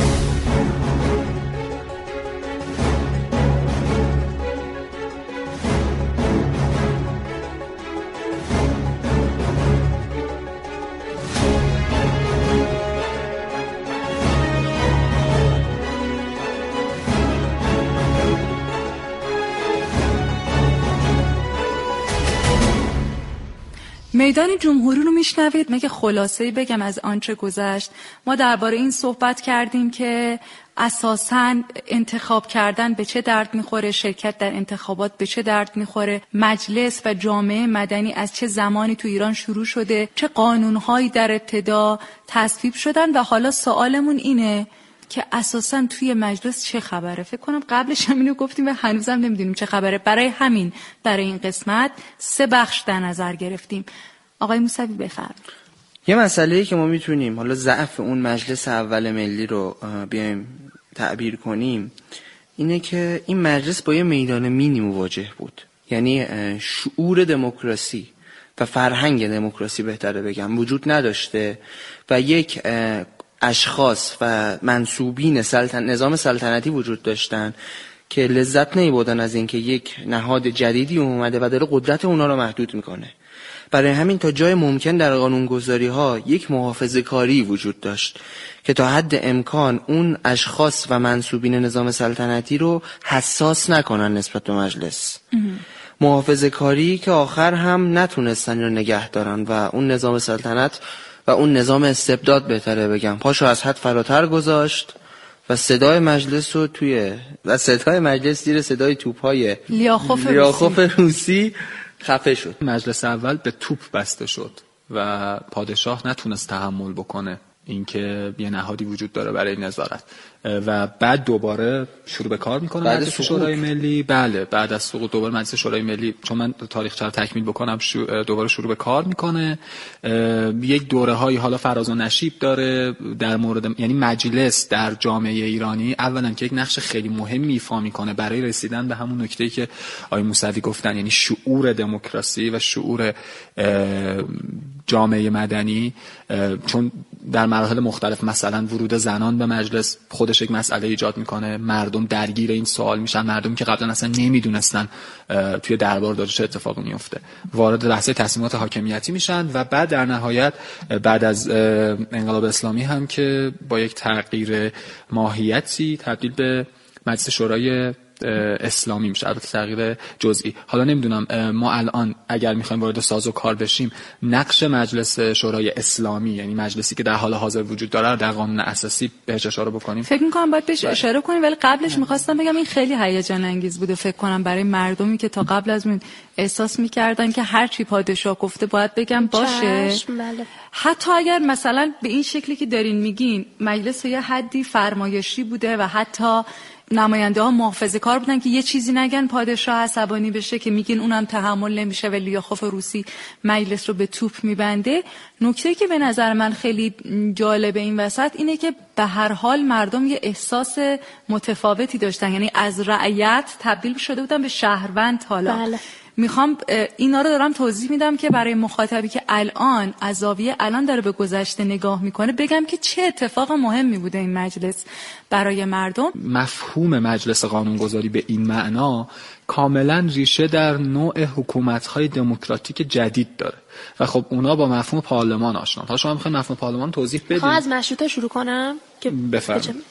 میدان جمهوری رو میشنوید. مگه خلاصه‌ای بگم از آنچه گذشت؟ ما درباره این صحبت کردیم که اساساً انتخاب کردن به چه درد میخوره، شرکت در انتخابات به چه درد میخوره، مجلس و جامعه مدنی از چه زمانی تو ایران شروع شده، چه قانونهایی در ابتدا تصویب شدن و حالا سوالمون اینه که اساساً توی مجلس چه خبره. فکر کنم قبلش هم اینو گفتیم و هنوزم نمیدونیم چه خبره. برای این قسمت 3 بخش در نظر گرفتیم. آقای موسوی بفرمایید. یه مسئله‌ای که ما میتونیم حالا ضعف اون مجلس اول ملی رو بیایم تعبیر کنیم اینه که این مجلس با یه میدان مینی مواجه بود، یعنی شعور دموکراسی و فرهنگ دموکراسی بهتره بگم وجود نداشته و یک اشخاص و منسوبین نظام سلطنتی وجود داشتن که لذت نمی‌بردن از اینکه یک نهاد جدیدی اومده و داره قدرت اونا رو محدود میکنه. برای همین تا جای ممکن در قانونگذاری‌ها یک محافظه‌کاری وجود داشت که تا حد امکان اون اشخاص و منسوبین نظام سلطنتی رو حساس نکنن نسبت به مجلس. محافظه‌کاری که آخر هم نتونستن رو نگه دارن و اون نظام سلطنت و اون نظام استبداد بهتره بگم پاشو از حد فراتر گذاشت و صدای مجلس رو صدای مجلس زیر صدای توپ‌های لیاخوف روسی خفه شد. مجلس اول به توپ بسته شد و پادشاه نتونست تحمل بکنه اینکه یه نهادی وجود داره برای نظارت و بعد دوباره شروع به کار میکنه مجلس شورای ملی. بله بعد از سقوط دوباره مجلس شورای ملی، چون من تاریخچه رو تکمیل بکنم، دوباره شروع به کار میکنه. یک دوره هایی حالا فراز و نشیب داره در مورد، یعنی مجلس در جامعه ایرانی اولا که یک نقش خیلی مهمی ایفا میکنه برای رسیدن به همون نکته‌ای که آقای موسوی گفتن، یعنی شعور دموکراسی و شعور جامعه مدنی، چون در مراحل مختلف مثلا ورود زنان به مجلس خودش یک مسئله ایجاد میکنه، مردم درگیر این سوال میشن، مردم که قبلا اصلا نمیدونستن توی دربار داره چه اتفاقی میفته وارد لحظه تصمیمات حاکمیتی میشن و بعد در نهایت بعد از انقلاب اسلامی هم که با یک تغییر ماهیتی تبدیل به مجلس شورای اسلامی میشه، البته تغییر جزئی. حالا نمیدونم ما الان اگر میخوایم وارد سازوکار بشیم نقش مجلس شورای اسلامی، یعنی مجلسی که در حال حاضر وجود داره در قانون اساسی بهش اشاره بکنیم. فکر میکنم باید بهش اشاره کنیم، ولی قبلش میخواستم بگم این خیلی هیجان انگیز بوده فکر کنم برای مردمی که تا قبل از اون احساس میکردن که هر چی پادشاه گفته باید بگم باشه. بله. حتی اگر مثلا به این شکلی که دارین میگین مجلس یه حدی فرمایشی بوده و حتی نماینده ها محافظه‌کار بودن که یه چیزی نگن پادشاه عصبانی بشه، که میگین اونم تحمل نمیشه و لیاخوف روسی مجلس رو به توپ میبنده. نکته که به نظر من خیلی جالبه این وسط اینه که به هر حال مردم یه احساس متفاوتی داشتن، یعنی از رعیت تبدیل شده بودن به شهروند. حالا بله. میخوام اینا رو دارم توضیح میدم که برای مخاطبی که الان از زاویه الان داره به گذشته نگاه میکنه بگم که چه اتفاق مهمی بوده این مجلس برای مردم. مفهوم مجلس قانونگذاری به این معنا کاملا ریشه در نوع حکومت‌های دموکراتیک جدید داره و خب اونا با مفهوم پارلمان آشنا. تا شما میخواین مفهوم پارلمان توضیح بدید. از مشروطه شروع کنم که بفرمایید.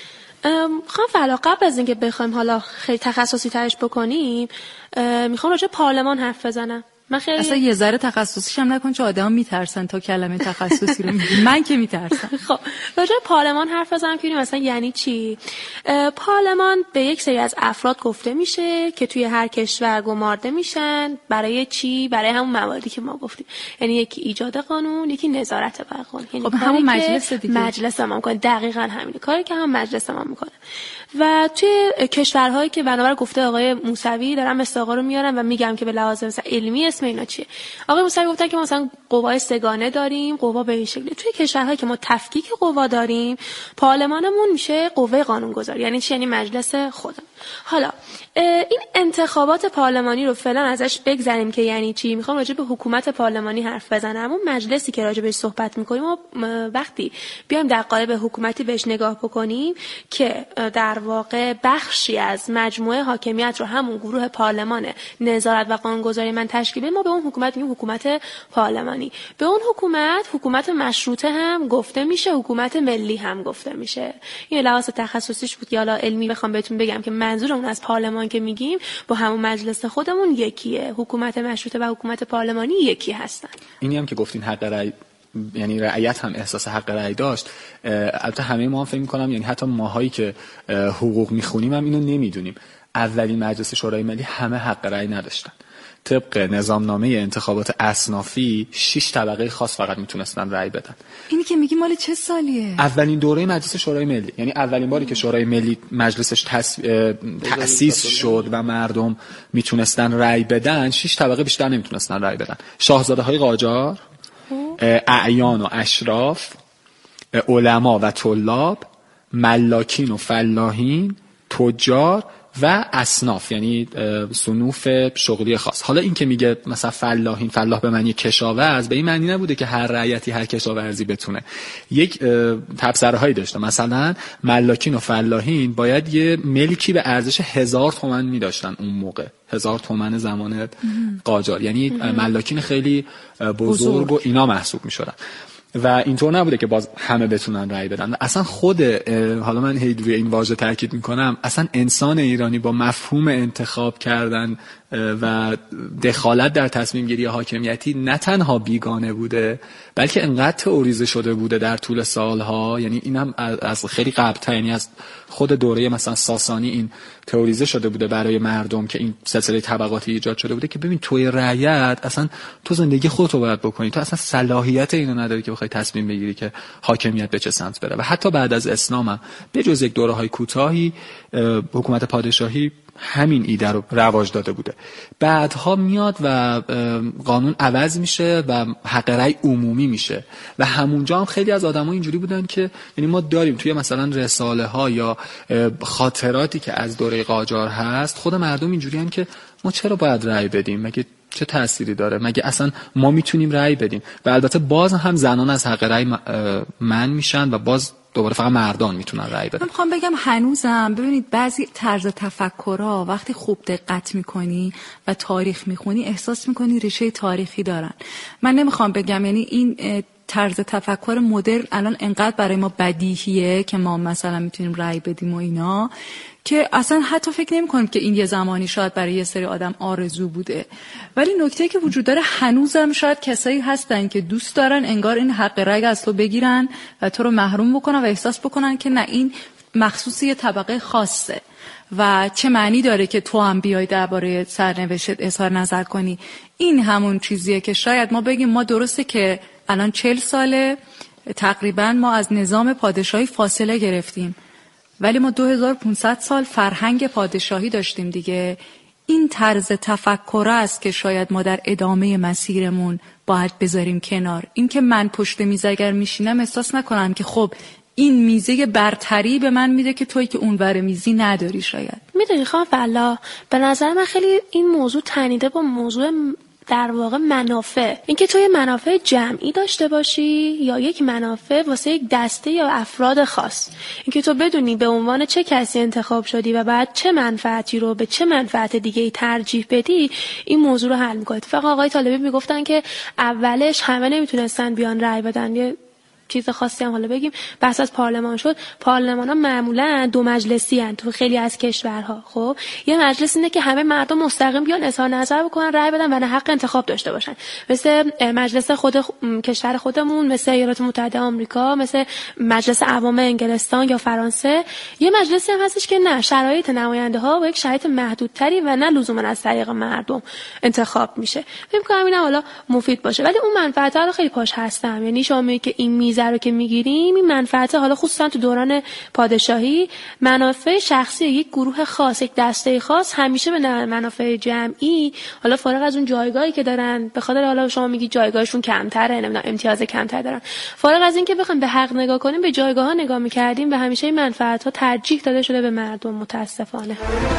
خواهم قبل از اینکه بخوایم حالا خیلی تخصصی ترش بکنیم میخوام راجع پارلمان حرف بزنم. من خیلی اصلا یه ذره تخصصیش هم نکن چون آدم میترسن تا کلمه تخصصی رو میگی. من که میترسم. خب راجع پارلمان حرف بزنم که مثلا یعنی چی؟ پارلمان به یک سری از افراد گفته میشه که توی هر کشور گمارده میشن. برای چی؟ برای همون مواردی که ما گفتیم. یعنی یکی ایجاد قانون، یکی نظارت بر قانون. یعنی خب همون مجلس دیگه. مجلس ما میکنه. دقیقاً همین کاری که هم مجلس ما میکنه. و توی کشورهایی که بنابر گفته آقای موسوی دارم مثالا رو میارم و میگم که به لحاظ مثلا علمی اسم اینا چیه. آقای موسوی گفتن که مثلا قوای سگانه داریم، قوا به این شکلی. توی کشورهایی که ما تفکیک قوا داریم، پارلمانمون میشه قوه قانونگذاری. یعنی چی؟ یعنی مجلس خودم. حالا این انتخابات پارلمانی رو فعلا ازش بگذریم که یعنی چی. میخوام راجع به حکومت پارلمانی حرف بزنم. اون مجلسی که راجع بهش صحبت میکنیم و وقتی بیایم در قالب حکومتی بهش نگاه بکنیم که در واقع بخشی از مجموعه حاکمیت رو همون گروه پارلمان نظارت و قانونگذاری من تشکیل بدیم، ما به اون حکومت میگیم حکومت پارلمانی. به اون حکومت مشروطه هم گفته میشه، حکومت ملی هم گفته میشه. این لحاظ تخصصیش بود. یا علمی بخوام بهتون بگم که منظور اون از پارلمان که میگیم با همون مجلس خودمون یکیه. حکومت مشروطه و حکومت پارلمانی یکی هستن. اینی هم که گفتین حق رأی، یعنی رعیت هم احساس حق رأی داشت. البته همه ما هم فکر می‌کنم، یعنی حتی ماهایی که حقوق میخونیم هم اینو نمیدونیم. اولین مجلس شورای ملی همه حق رأی نداشتن. طبق نظامنامه انتخابات اصنافی 6 طبقه خاص فقط میتونستن رأی بدن. اینی که میگی مال چه سالیه؟ اولین دوره مجلس شورای ملی، یعنی اولین باری که شورای ملی مجلسش تأسیس شد و مردم میتونستن رأی بدن، 6 طبقه بیشتر نمیتونستن رأی بدن. شاهزاده‌های قاجار، اعیان و اشراف، علما و طلاب، ملاکین و فلاحین، تجار و اصناف، یعنی صنوف شغلی خاص. حالا این که میگه مثلا فلاحین، فلاح به معنی کشاورز، به این معنی نبوده که هر رعیتی هر کشاورزی بتونه. یک تبصره‌هایی داشته. مثلا ملاکین و فلاحین باید یه ملکی به ارزش 1000 تومان می‌داشتن اون موقع. 1000 تومان زمان قاجار، یعنی ملاکین خیلی بزرگ و اینا محسوب می‌شدن. و اینطور نبوده که باز همه بتونن رأی بدن. اصلا خود، حالا من هی روی این واژه تاکید میکنم، اصلا انسان ایرانی با مفهوم انتخاب کردن و دخالت در تصمیم گیری حاکمیتی نه تنها بیگانه بوده، بلکه انقدر تئوریزه شده بوده در طول سالها. یعنی اینم از خیلی قبل‌تر، یعنی از خود دوره مثلا ساسانی این تئوریزه شده بوده برای مردم که این سلسله طبقاتی ایجاد شده بوده که ببین توی رعیت اصلا تو زندگی خودتو باید بکنی، تو اصلا صلاحیت اینو نداری که بخوای تصمیم بگیری که حاکمیت به چه سمت بره. و حتی بعد از اسلام هم به جز یک دوره‌های کوتاهی حکومت پادشاهی همین ایده رو رواج داده بوده. بعدها میاد و قانون عوض میشه و حق رأی عمومی میشه و همونجا هم خیلی از آدم‌ها اینجوری بودن که یعنی ما داریم توی مثلا رساله ها یا خاطراتی که از دوره قاجار هست، خود مردم اینجوریان که ما چرا باید رأی بدیم؟ مگه چه تأثیری داره؟ مگه اصلا ما میتونیم رأی بدیم؟ و البته باز هم زنان از حق رأی منع میشن و باز دوباره فقط مردان میتونن رأی بدن. من میخوام بگم هنوزم ببینید بعضی طرز تفکرها وقتی خوب دقت میکنی و تاریخ میخونی احساس میکنی ریشه تاریخی دارن. من نمیخوام بگم یعنی این طرز تفکر مدرن الان انقدر برای ما بدیهیه که ما مثلا میتونیم رأی بدیم و اینا، که اصلا حتی فکر نمی‌کنم که این یه زمانی شاید برای یه سری آدم آرزو بوده. ولی نکته‌ای که وجود داره هنوزم شاید کسایی هستن که دوست دارن انگار این حق رأی از تو بگیرن و تو رو محروم بکنن و احساس بکنن که نه، این مخصوص یه طبقه خاصه و چه معنی داره که تو هم بیای درباره سرنوشت اظهار نظر کنی. این همون چیزیه که شاید ما بگیم ما درسته که الان 40 ساله تقریبا ما از نظام پادشاهی فاصله گرفتیم، ولی ما 2500 سال فرهنگ پادشاهی داشتیم دیگه. این طرز تفکر است که شاید ما در ادامه مسیرمون باید بذاریم کنار. این که من پشت میز اگر میشینم احساس نکنم که خب این میزه برتری به من میده که تویی که اونور میزی نداری. شاید میدونی خانم فلا، به نظر من خیلی این موضوع تنیده با موضوع در واقع منافع. اینکه تو یه منافع جمعی داشته باشی یا یک منافع واسه یک دسته یا افراد خاص. اینکه تو بدونی به عنوان چه کسی انتخاب شدی و بعد چه منفعتی رو به چه منفعت دیگه‌ای ترجیح بدی، این موضوع رو حل می‌کنه. فقط آقای طالبی میگفتن که اولش همه نمیتونستن بیان رأی بدن. یه چیز خاصی هم حالا بگیم، بحث از پارلمان شد. پارلمان‌ها معمولاً دو مجلسی هستند تو خیلی از کشورها. خب یه مجلس اینه که همه مردم مستقیم بیان اظهار نظر بکنن، رأی بدن و حق انتخاب داشته باشن، مثل مجلس کشور خودمون، مثل ایالات متحده آمریکا، مثل مجلس عوام انگلستان یا فرانسه. یه مجلسی هم هستش که نه، شرایط نماینده ها با یک شرایط محدودتری و نه لزوما از طریق مردم انتخاب میشه. فکر کنم اینا حالا مفید باشه، ولی اون منفعت‌ها رو خیلی پاش هستم. یعنی شما میگی که این میزه رو که میگیریم، این منفعت حالا خصوصا تو دوران پادشاهی، منافع شخصی یک گروه خاص، یک دسته خاص، همیشه به منافع جمعی، حالا فارغ از اون جایگاهی که دارن، به خاطر حالا شما میگی جایگاهشون کمتره، نمیدونم امتیاز کمتر دارن، فارغ از این که بخوام به حق نگاه کنیم، به جایگاه ها نگاه میکردیم و همیشه این منفعت ها ترجیح داده شده به مردم، متاسفانه.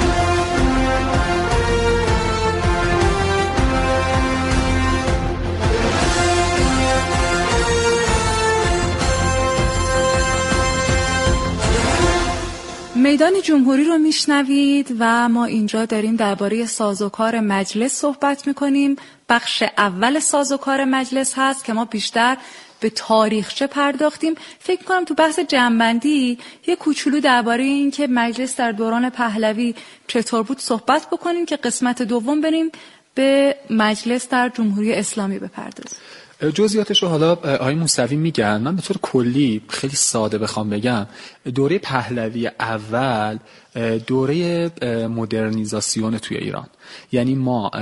میدان جمهوری رو میشنوید و ما اینجا داریم درباره سازوکار مجلس صحبت میکنیم. بخش اول سازوکار مجلس هست که ما بیشتر به تاریخچه پرداختیم. فکر کنم تو بحث جنبندی یه کوچولو درباره این که مجلس در دوران پهلوی چطور بود صحبت بکنیم که قسمت دوم بریم به مجلس در جمهوری اسلامی بپردازیم. جزئیاتش رو حالا آقای موسوی میگن. من به طور کلی خیلی ساده بخوام بگم، دوره پهلوی اول دوره مدرنیزاسیون توی ایران، یعنی ما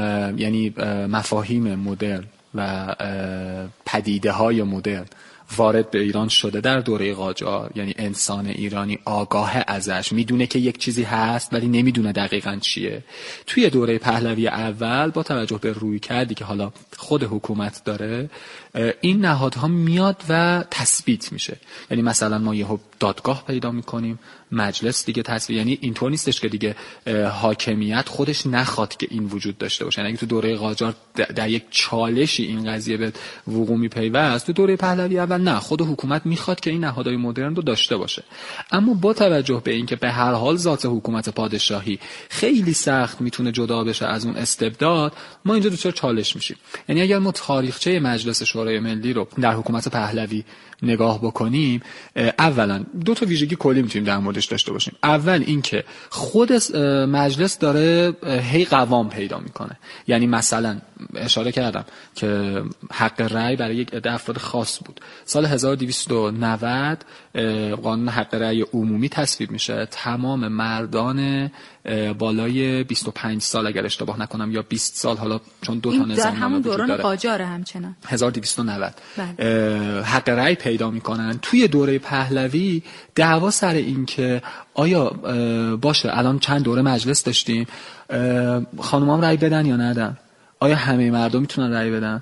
مفاهیم مدرن و پدیده های مدرن وارد به ایران شده در دوره قاجار. یعنی انسان ایرانی آگاه ازش، میدونه که یک چیزی هست ولی نمیدونه دقیقاً چیه. توی دوره پهلوی اول با توجه به رویکردی که حالا خود حکومت داره، این نهادها میاد و تثبیت میشه. یعنی مثلا ما یهو دادگاه پیدا میکنیم، مجلس دیگه تصویر، یعنی اینطور نیستش که دیگه حاکمیت خودش نخواد که این وجود داشته باشه. یعنی تو دوره قاجار در یک چالشی این قضیه به وقوع میپیوست، تو دوره پهلوی اول نه، خود حکومت میخواد که این نهادهای مدرن رو داشته باشه. اما با توجه به اینکه به هر حال ذات حکومت پادشاهی خیلی سخت میتونه جدا بشه از اون استبداد، ما اینجا دچار چالش میشیم. یعنی اگر ما تاریخچه مجلس شورای ملی رو در حکومت پهلوی نگاه بکنیم، اولا دو تا ویژگی کلی میتونیم در موردش داشته باشیم. اول اینکه خود مجلس داره هی قوام پیدا میکنه. یعنی مثلا اشاره کردم که حق رأی برای یک عده افراد خاص بود. سال 1290 قانون حق رأی عمومی تصویب میشه. تمام مردان بالای 25 سال اگر اشتباه نکنم یا 20 سال، حالا چون دو تا نظام در همون دوران قاجار همچنان 1290 حق رأی پیدا میکنن. توی دوره پهلوی دعوا سر این که آیا باشه الان چند دوره مجلس داشتیم، خانومام رأی بدن یا ندن، آیا همه مردم میتونن رأی بدن،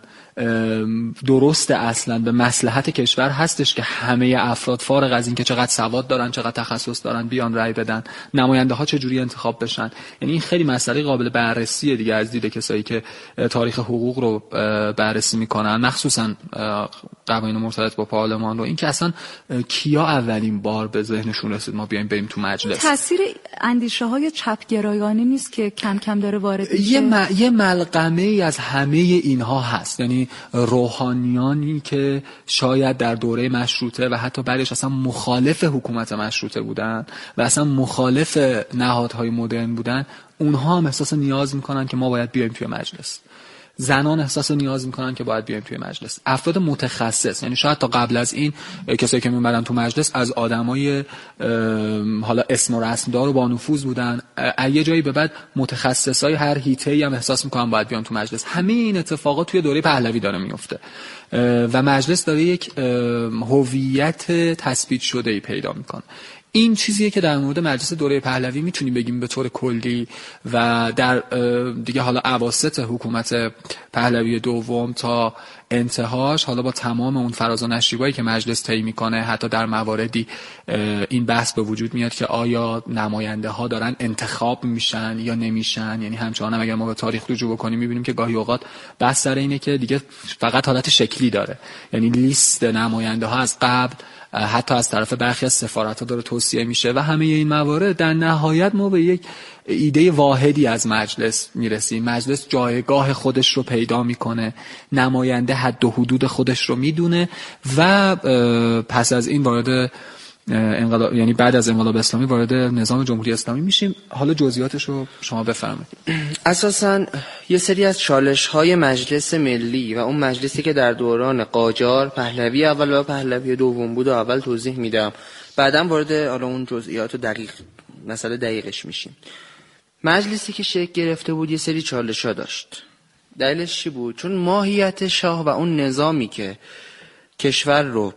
درسته اصلا به مصلحت کشور هستش که همه افراد فارغ از این که چقدر سواد دارن چقدر تخصص دارن بیان رأی بدن، نماینده ها چجوری انتخاب بشن. یعنی این خیلی مسئله قابل بررسیه دیگه از دید کسایی که تاریخ حقوق رو بررسی میکنن، مخصوصا قوانین مرتبط با پارلمان رو. این که اصلا کیا اولین بار به ذهنشون رسید ما بیایم بریم تو مجلس. تاثیر اندیشه های چپگرایانه نیست که کم کم داره وارد میشه؟ یه ملغمه ای از همه اینها هست. یعنی روحانیانی که شاید در دوره مشروطه و حتی بعدش اصلا مخالف حکومت مشروطه بودن و اصلا مخالف نهادهای مدرن بودن، اونها هم احساس نیاز میکنن که ما باید بیایم توی مجلس. زنان احساس نیاز میکنن که باید بیایم توی مجلس. افراد متخصص، یعنی شاید تا قبل از این کسایی که میومدن تو مجلس از آدمای حالا اسم و رسمدار و با نفوذ بودن، یه جایی به بعد متخصصای هر حیطه‌ای هم احساس میکنن باید بیان تو مجلس. همه این اتفاقات توی دوره پهلوی داره میفته و مجلس داره یک هویت تثبیت شده‌ای پیدا میکنه. این چیزیه که در مورد مجلس دوره پهلوی میتونیم بگیم به طور کلی و در دیگه حالا اواسط حکومت پهلوی دوم تا انتهاش، حالا با تمام اون فراز و نشیبایی که مجلس طی میکنه، حتی در مواردی این بحث به وجود میاد که آیا نماینده ها دارن انتخاب میشن یا نمیشن. یعنی همچنان اگر ما به تاریخ رجوع بکنیم میبینیم که گاهی اوقات بحث سر اینه که دیگه فقط حالت شکلی داره، یعنی لیست نماینده ها از قبل حتی از طرف برخی از سفارت‌ها داره توصیه میشه و همه این موارد در نهایت ما به یک ایده واحدی از مجلس میرسیم. مجلس جایگاه خودش رو پیدا میکنه، نماینده حد و حدود خودش رو میدونه و پس از این وارد انقلاب، یعنی بعد از انقلاب اسلامی وارد نظام جمهوری اسلامی میشیم. حالا جزئیاتش رو شما بفرمایید. اساساً یه سری از چالش‌های مجلس ملی و اون مجلسی که در دوران قاجار، پهلوی اول و پهلوی دوم بود و اول توضیح میدم، بعداً وارد حالا اون جزئیات دقیق مسئله دقیقش میشیم. مجلسی که شکل گرفته بود یه سری چالش‌ها داشت. دلیلش چی بود؟ چون ماهیت شاه و اون نظامی که کشور رو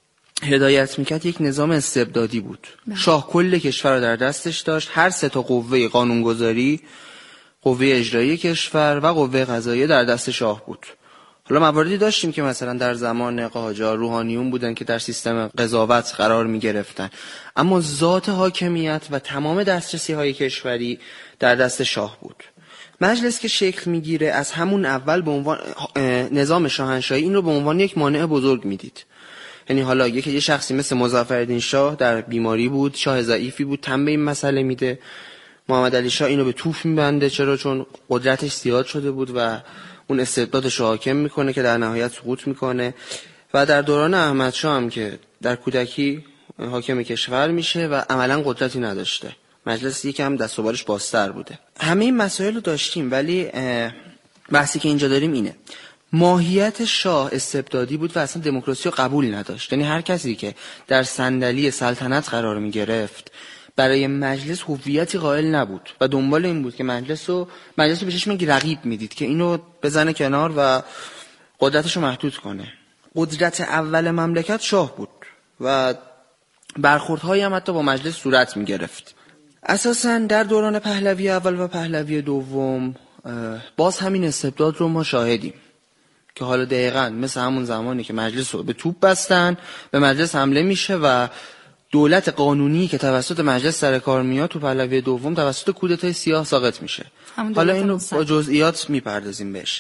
هدایت میکرد یک نظام استبدادی بود. شاه کل کشور رو در دستش داشت. هر سه تا قوه قانونگذاری، قوه اجرایی کشور و قوه قضاییه در دست شاه بود. حالا مواردی داشتیم که مثلا در زمان قاجار روحانیون بودن که در سیستم قضاوت قرار میگرفتن، اما ذات حاکمیت و تمام دسترسی های کشوری در دست شاه بود. مجلس که شکل میگیره از همون اول به عنوان نظام شاهنشاهی این رو به عنوان یک مانع بزرگ میدید. یعنی حالا یه شخصی مثل مظفرالدین شاه در بیماری بود، شاه ضعیفی بود، تن به این مسئله میده. محمد علی شاه اینو به توپ میبنده. چرا؟ چون قدرتش زیاد شده بود و اون استبدادش رو حاکم میکنه که در نهایت سقوط میکنه. و در دوران احمد شاه هم که در کودکی حاکم کشور میشه و عملا قدرتی نداشته. مجلس یکم دست و بالش بازتر بوده. همه این مسائل رو داشتیم، ولی بحثی که اینجا داریم اینه: ماهیت شاه استبدادی بود و اصلا دموکراسی رو قبول نداشت. یعنی هر کسی که در صندلی سلطنت قرار می گرفت برای مجلس هویتی قائل نبود و دنبال این بود که مجلس رو به چشم رقیب میدید که اینو بزنه کنار و قدرتش رو محدود کنه. قدرت اول مملکت شاه بود و برخوردهایی هم حتی با مجلس صورت می گرفت. اساساً در دوران پهلوی اول و پهلوی دوم باز همین استبداد رو ما شاهدیم که حالا دقیقاً مثل همون زمانی که مجلس رو به توپ بستن، به مجلس حمله میشه و دولت قانونی که توسط مجلس سر کار میاد تو پهلوی دوم توسط کودتای سیاه ساقط میشه. حالا اینو با جزئیات میپردازیم بهش.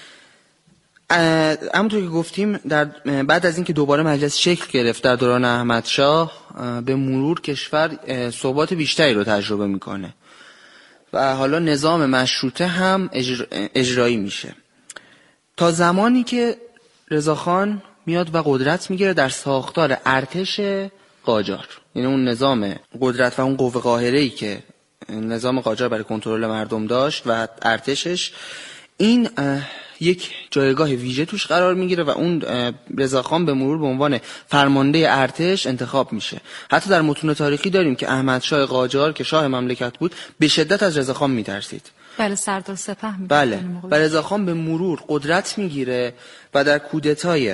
همونطور که گفتیم بعد از اینکه دوباره مجلس شکل گرفت در دوران احمد شاه، به مرور کشور ثبات بیشتری رو تجربه میکنه و حالا نظام مشروطه هم اجرایی میشه تا زمانی که رضاخان میاد و قدرت میگیره در ساختار ارتش قاجار. یعنی اون نظام قدرت و اون قوه قاهره‌ای که نظام قاجار برای کنترل مردم داشت و ارتشش، این یک جایگاه ویژه توش قرار میگیره و اون رضاخان به مرور به عنوان فرمانده ارتش انتخاب میشه. حتی در متون تاریخی داریم که احمد شاه قاجار که شاه مملکت بود به شدت از رضاخان میترسید. بله، سردار سپاه بود. بله، و رضاخان به مرور قدرت میگیره و در کودتای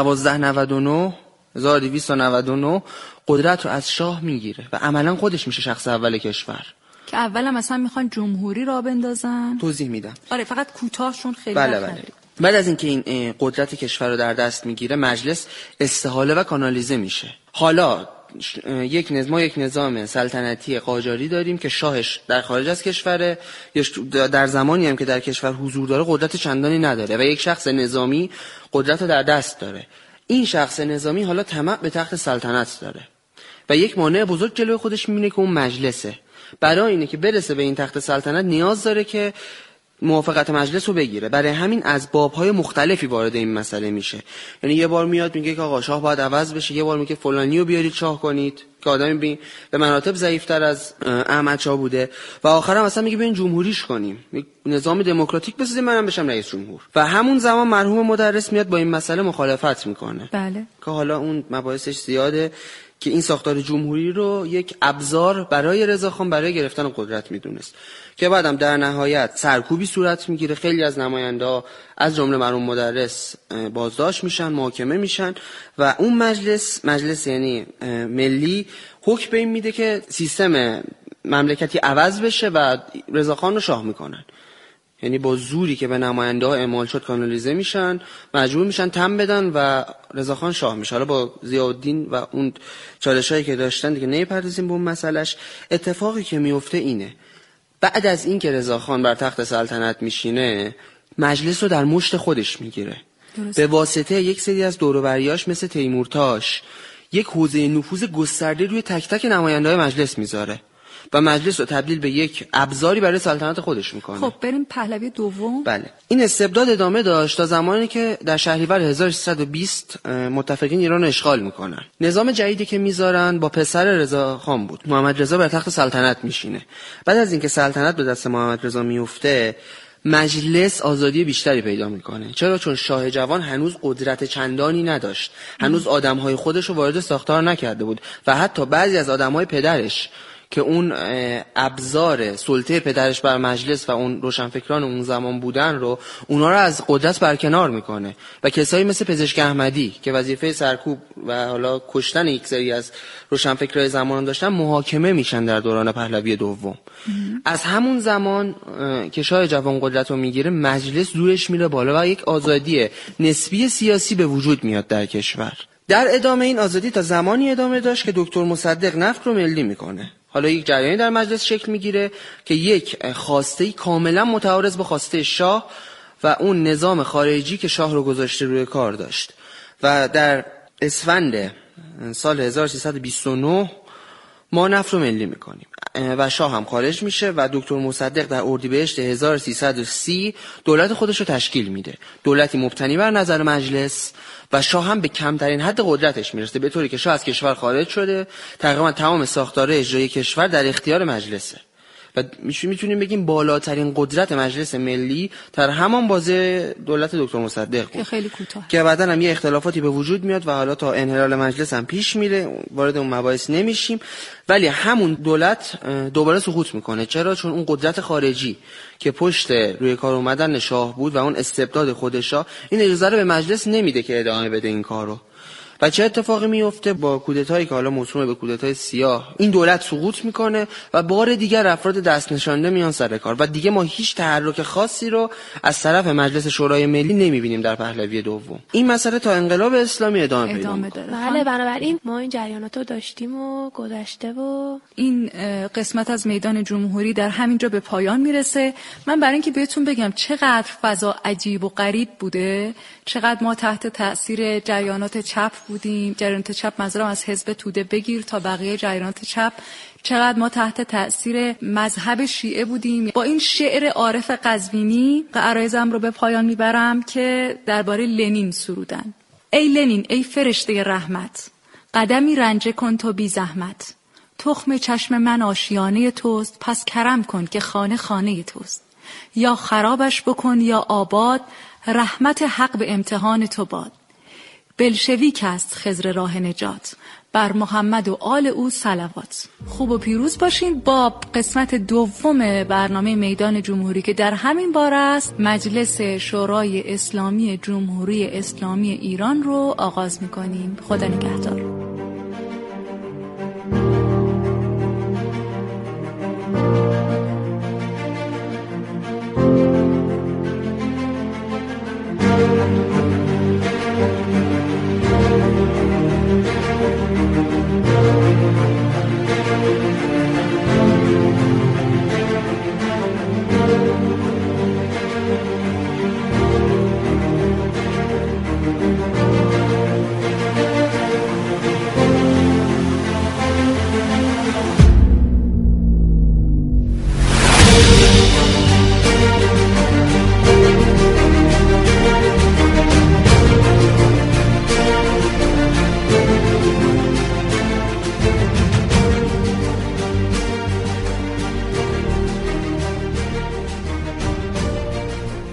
1299 قدرت رو از شاه میگیره و عملا خودش میشه شخص اول کشور. که اول هم مثلا میخوان جمهوری را بندازن. توضیح میدم. آره، فقط کوتاهشون خیلی بله. بعد از اینکه این قدرت کشور رو در دست میگیره، مجلس استحاله و کانالیزه میشه. حالا یک نظام سلطنتی قاجاری داریم که شاهش در خارج از کشوره، یا در زمانی هم که در کشور حضور داره قدرت چندانی نداره و یک شخص نظامی قدرت رو در دست داره. این شخص نظامی حالا طمع به تخت سلطنت داره و یک مانع بزرگ جلوی خودش میبینه که اون مجلسه. برای اینه که برسه به این تخت سلطنت نیاز داره که موافقت مجلس رو بگیره. برای همین از بابهای مختلفی وارد این مسئله میشه. یعنی یه بار میاد میگه که آقا شاه باید عوض بشه، یه بار میگه فلانی رو بیارید شاه کنید که آدمی به مراتب ضعیف‌تر از احمد شاه بوده و آخر هم مثلا میگه بیاین جمهوریش کنیم، نظام دموکراتیک بسازیم، منم بشم رئیس جمهور. و همون زمان مرحوم مدرس میاد با این مسئله مخالفت میکنه. بله. که حالا اون مباحثش زیاده که این ساختار جمهوری رو یک ابزار برای رضاخان برای گرفتن قدرت میدونست که بعدم در نهایت سرکوبی صورت میگیره. خیلی از نماینده‌ها از جمله مرحوم مدرس بازداشت میشن، محاکمه میشن و اون مجلس یعنی ملی حکم به این میده که سیستم مملکتی عوض بشه و رضاخان رو شاه میکنن. یعنی با زوری که به نماینده‌ها اعمال شد کانالیزه میشن، مجبور میشن تن بدن و رضاخان شاه میشه. حالا با ضیاءالدین و اون چالشایی که داشتن دیگه نمیپردازیم به اون مسئلهش. اتفاقی که میفته اینه بعد از این که رضاخان بر تخت سلطنت میشینه، مجلس رو در مشت خودش میگیره. به واسطه یک سری از دور و بریاش مثل تیمورتاش یک حوزه نفوذ گسترده روی تک تک نماینده‌های مجلس میذاره و مجلس رو تبدیل به یک ابزاری برای سلطنت خودش میکنه. خب بریم پهلوی دوم. بله، این استبداد ادامه داشت تا زمانی که در شهریور 1320 متفقین ایران رو اشغال میکنن. نظام جدیدی که میذارن با پسر رضاخان بود. محمد رضا بر تخت سلطنت میشینه. بعد از اینکه سلطنت به دست محمد رضا میفته، مجلس آزادی بیشتری پیدا میکنه. چرا؟ چون شاه جوان هنوز قدرت چندانی نداشت. هنوز آدمهای خودش رو وارد ساختار نکرده بود و حتی بعضی از آدمهای پدرش که اون ابزار سلطه پدرش بر مجلس و اون روشنفکران اون زمان بودن رو، اونا رو از قدرت برکنار میکنه و کسایی مثل پزشک احمدی که وظیفه سرکوب و حالا کشتن یک سری از روشنفکرای زمان داشتن محاکمه میشن در دوران پهلوی دوم. از همون زمان که شاه جوان قدرت رو میگیره، مجلس زورش میره بالا و یک آزادی نسبی سیاسی به وجود میاد در کشور. در ادامه این آزادی تا زمانی ادامه داشت که دکتر مصدق نفت رو ملی میکنه. حالا یک جریانی در مجلس شکل میگیره که یک خواسته‌ای کاملا متعارض با خواسته شاه و اون نظام خارجی که شاه رو گذاشته روی کار داشت و در اسفند سال 1329 ما نفت رو ملی میکنیم و شاه هم خارج میشه و دکتر مصدق در اردیبهشت 1330 دولت خودش رو تشکیل میده. دولتی مبتنی بر نظر مجلس و شاه هم به کمترین حد قدرتش میرسه، به طوری که شاه از کشور خارج شده. تقریبا تمام ساختار اجرایی کشور در اختیار مجلسه و میتونیم بگیم بالاترین قدرت مجلس ملی در همان بازه دولت دکتر مصدق بود خیلی کوتاه که بعداً هم یه اختلافاتی به وجود میاد و حالا تا انحلال مجلس هم پیش میره، وارد اون مباحث نمیشیم. ولی همون دولت دوباره سقوط میکنه. چرا؟ چون اون قدرت خارجی که پشت روی کار اومدن شاه بود و اون استبداد خودشا، این اجازه رو به مجلس نمیده که ادامه بده این کارو. و چه اتفاقی میفته؟ با کودتایی که حالا موسوم به کودتای سیاه، این دولت سقوط میکنه و بار دیگر افراد دست نشانده میان سر کار و دیگه ما هیچ تحرک خاصی رو از طرف مجلس شورای ملی نمیبینیم در پهلوی دوم. این مسئله تا انقلاب اسلامی ادامه داره. بله، بنابراین ما این جریانات رو داشتیم و گذشته و این قسمت از میدان جمهوری در همینجا به پایان میرسه. من برای اینکه بهتون بگم چقدر فضا عجیب و غریب بوده، چقدر ما تحت تأثیر جریانات چپ بودیم، جریانات چپ منظورم از حزب توده بگیر تا بقیه جریانات چپ، چقدر ما تحت تأثیر مذهب شیعه بودیم. با این شعر عارف قزوینی عرایزم رو به پایان میبرم که درباره لنین سرودن. ای لنین، ای فرشته رحمت، قدمی رنجه کن تو بی زحمت. تخم چشم من آشیانه توست، پس کرم کن که خانه خانه توست. یا خرابش بکن یا آباد، رحمت حق به امتحان تو باد. بلشویک است خضر راه نجات، بر محمد و آل او صلوات. خوب و پیروز باشین. با قسمت دوم برنامه میدان جمهوری که در همین باره است، مجلس شورای اسلامی جمهوری اسلامی ایران رو آغاز می‌کنیم. خدا نگهدار.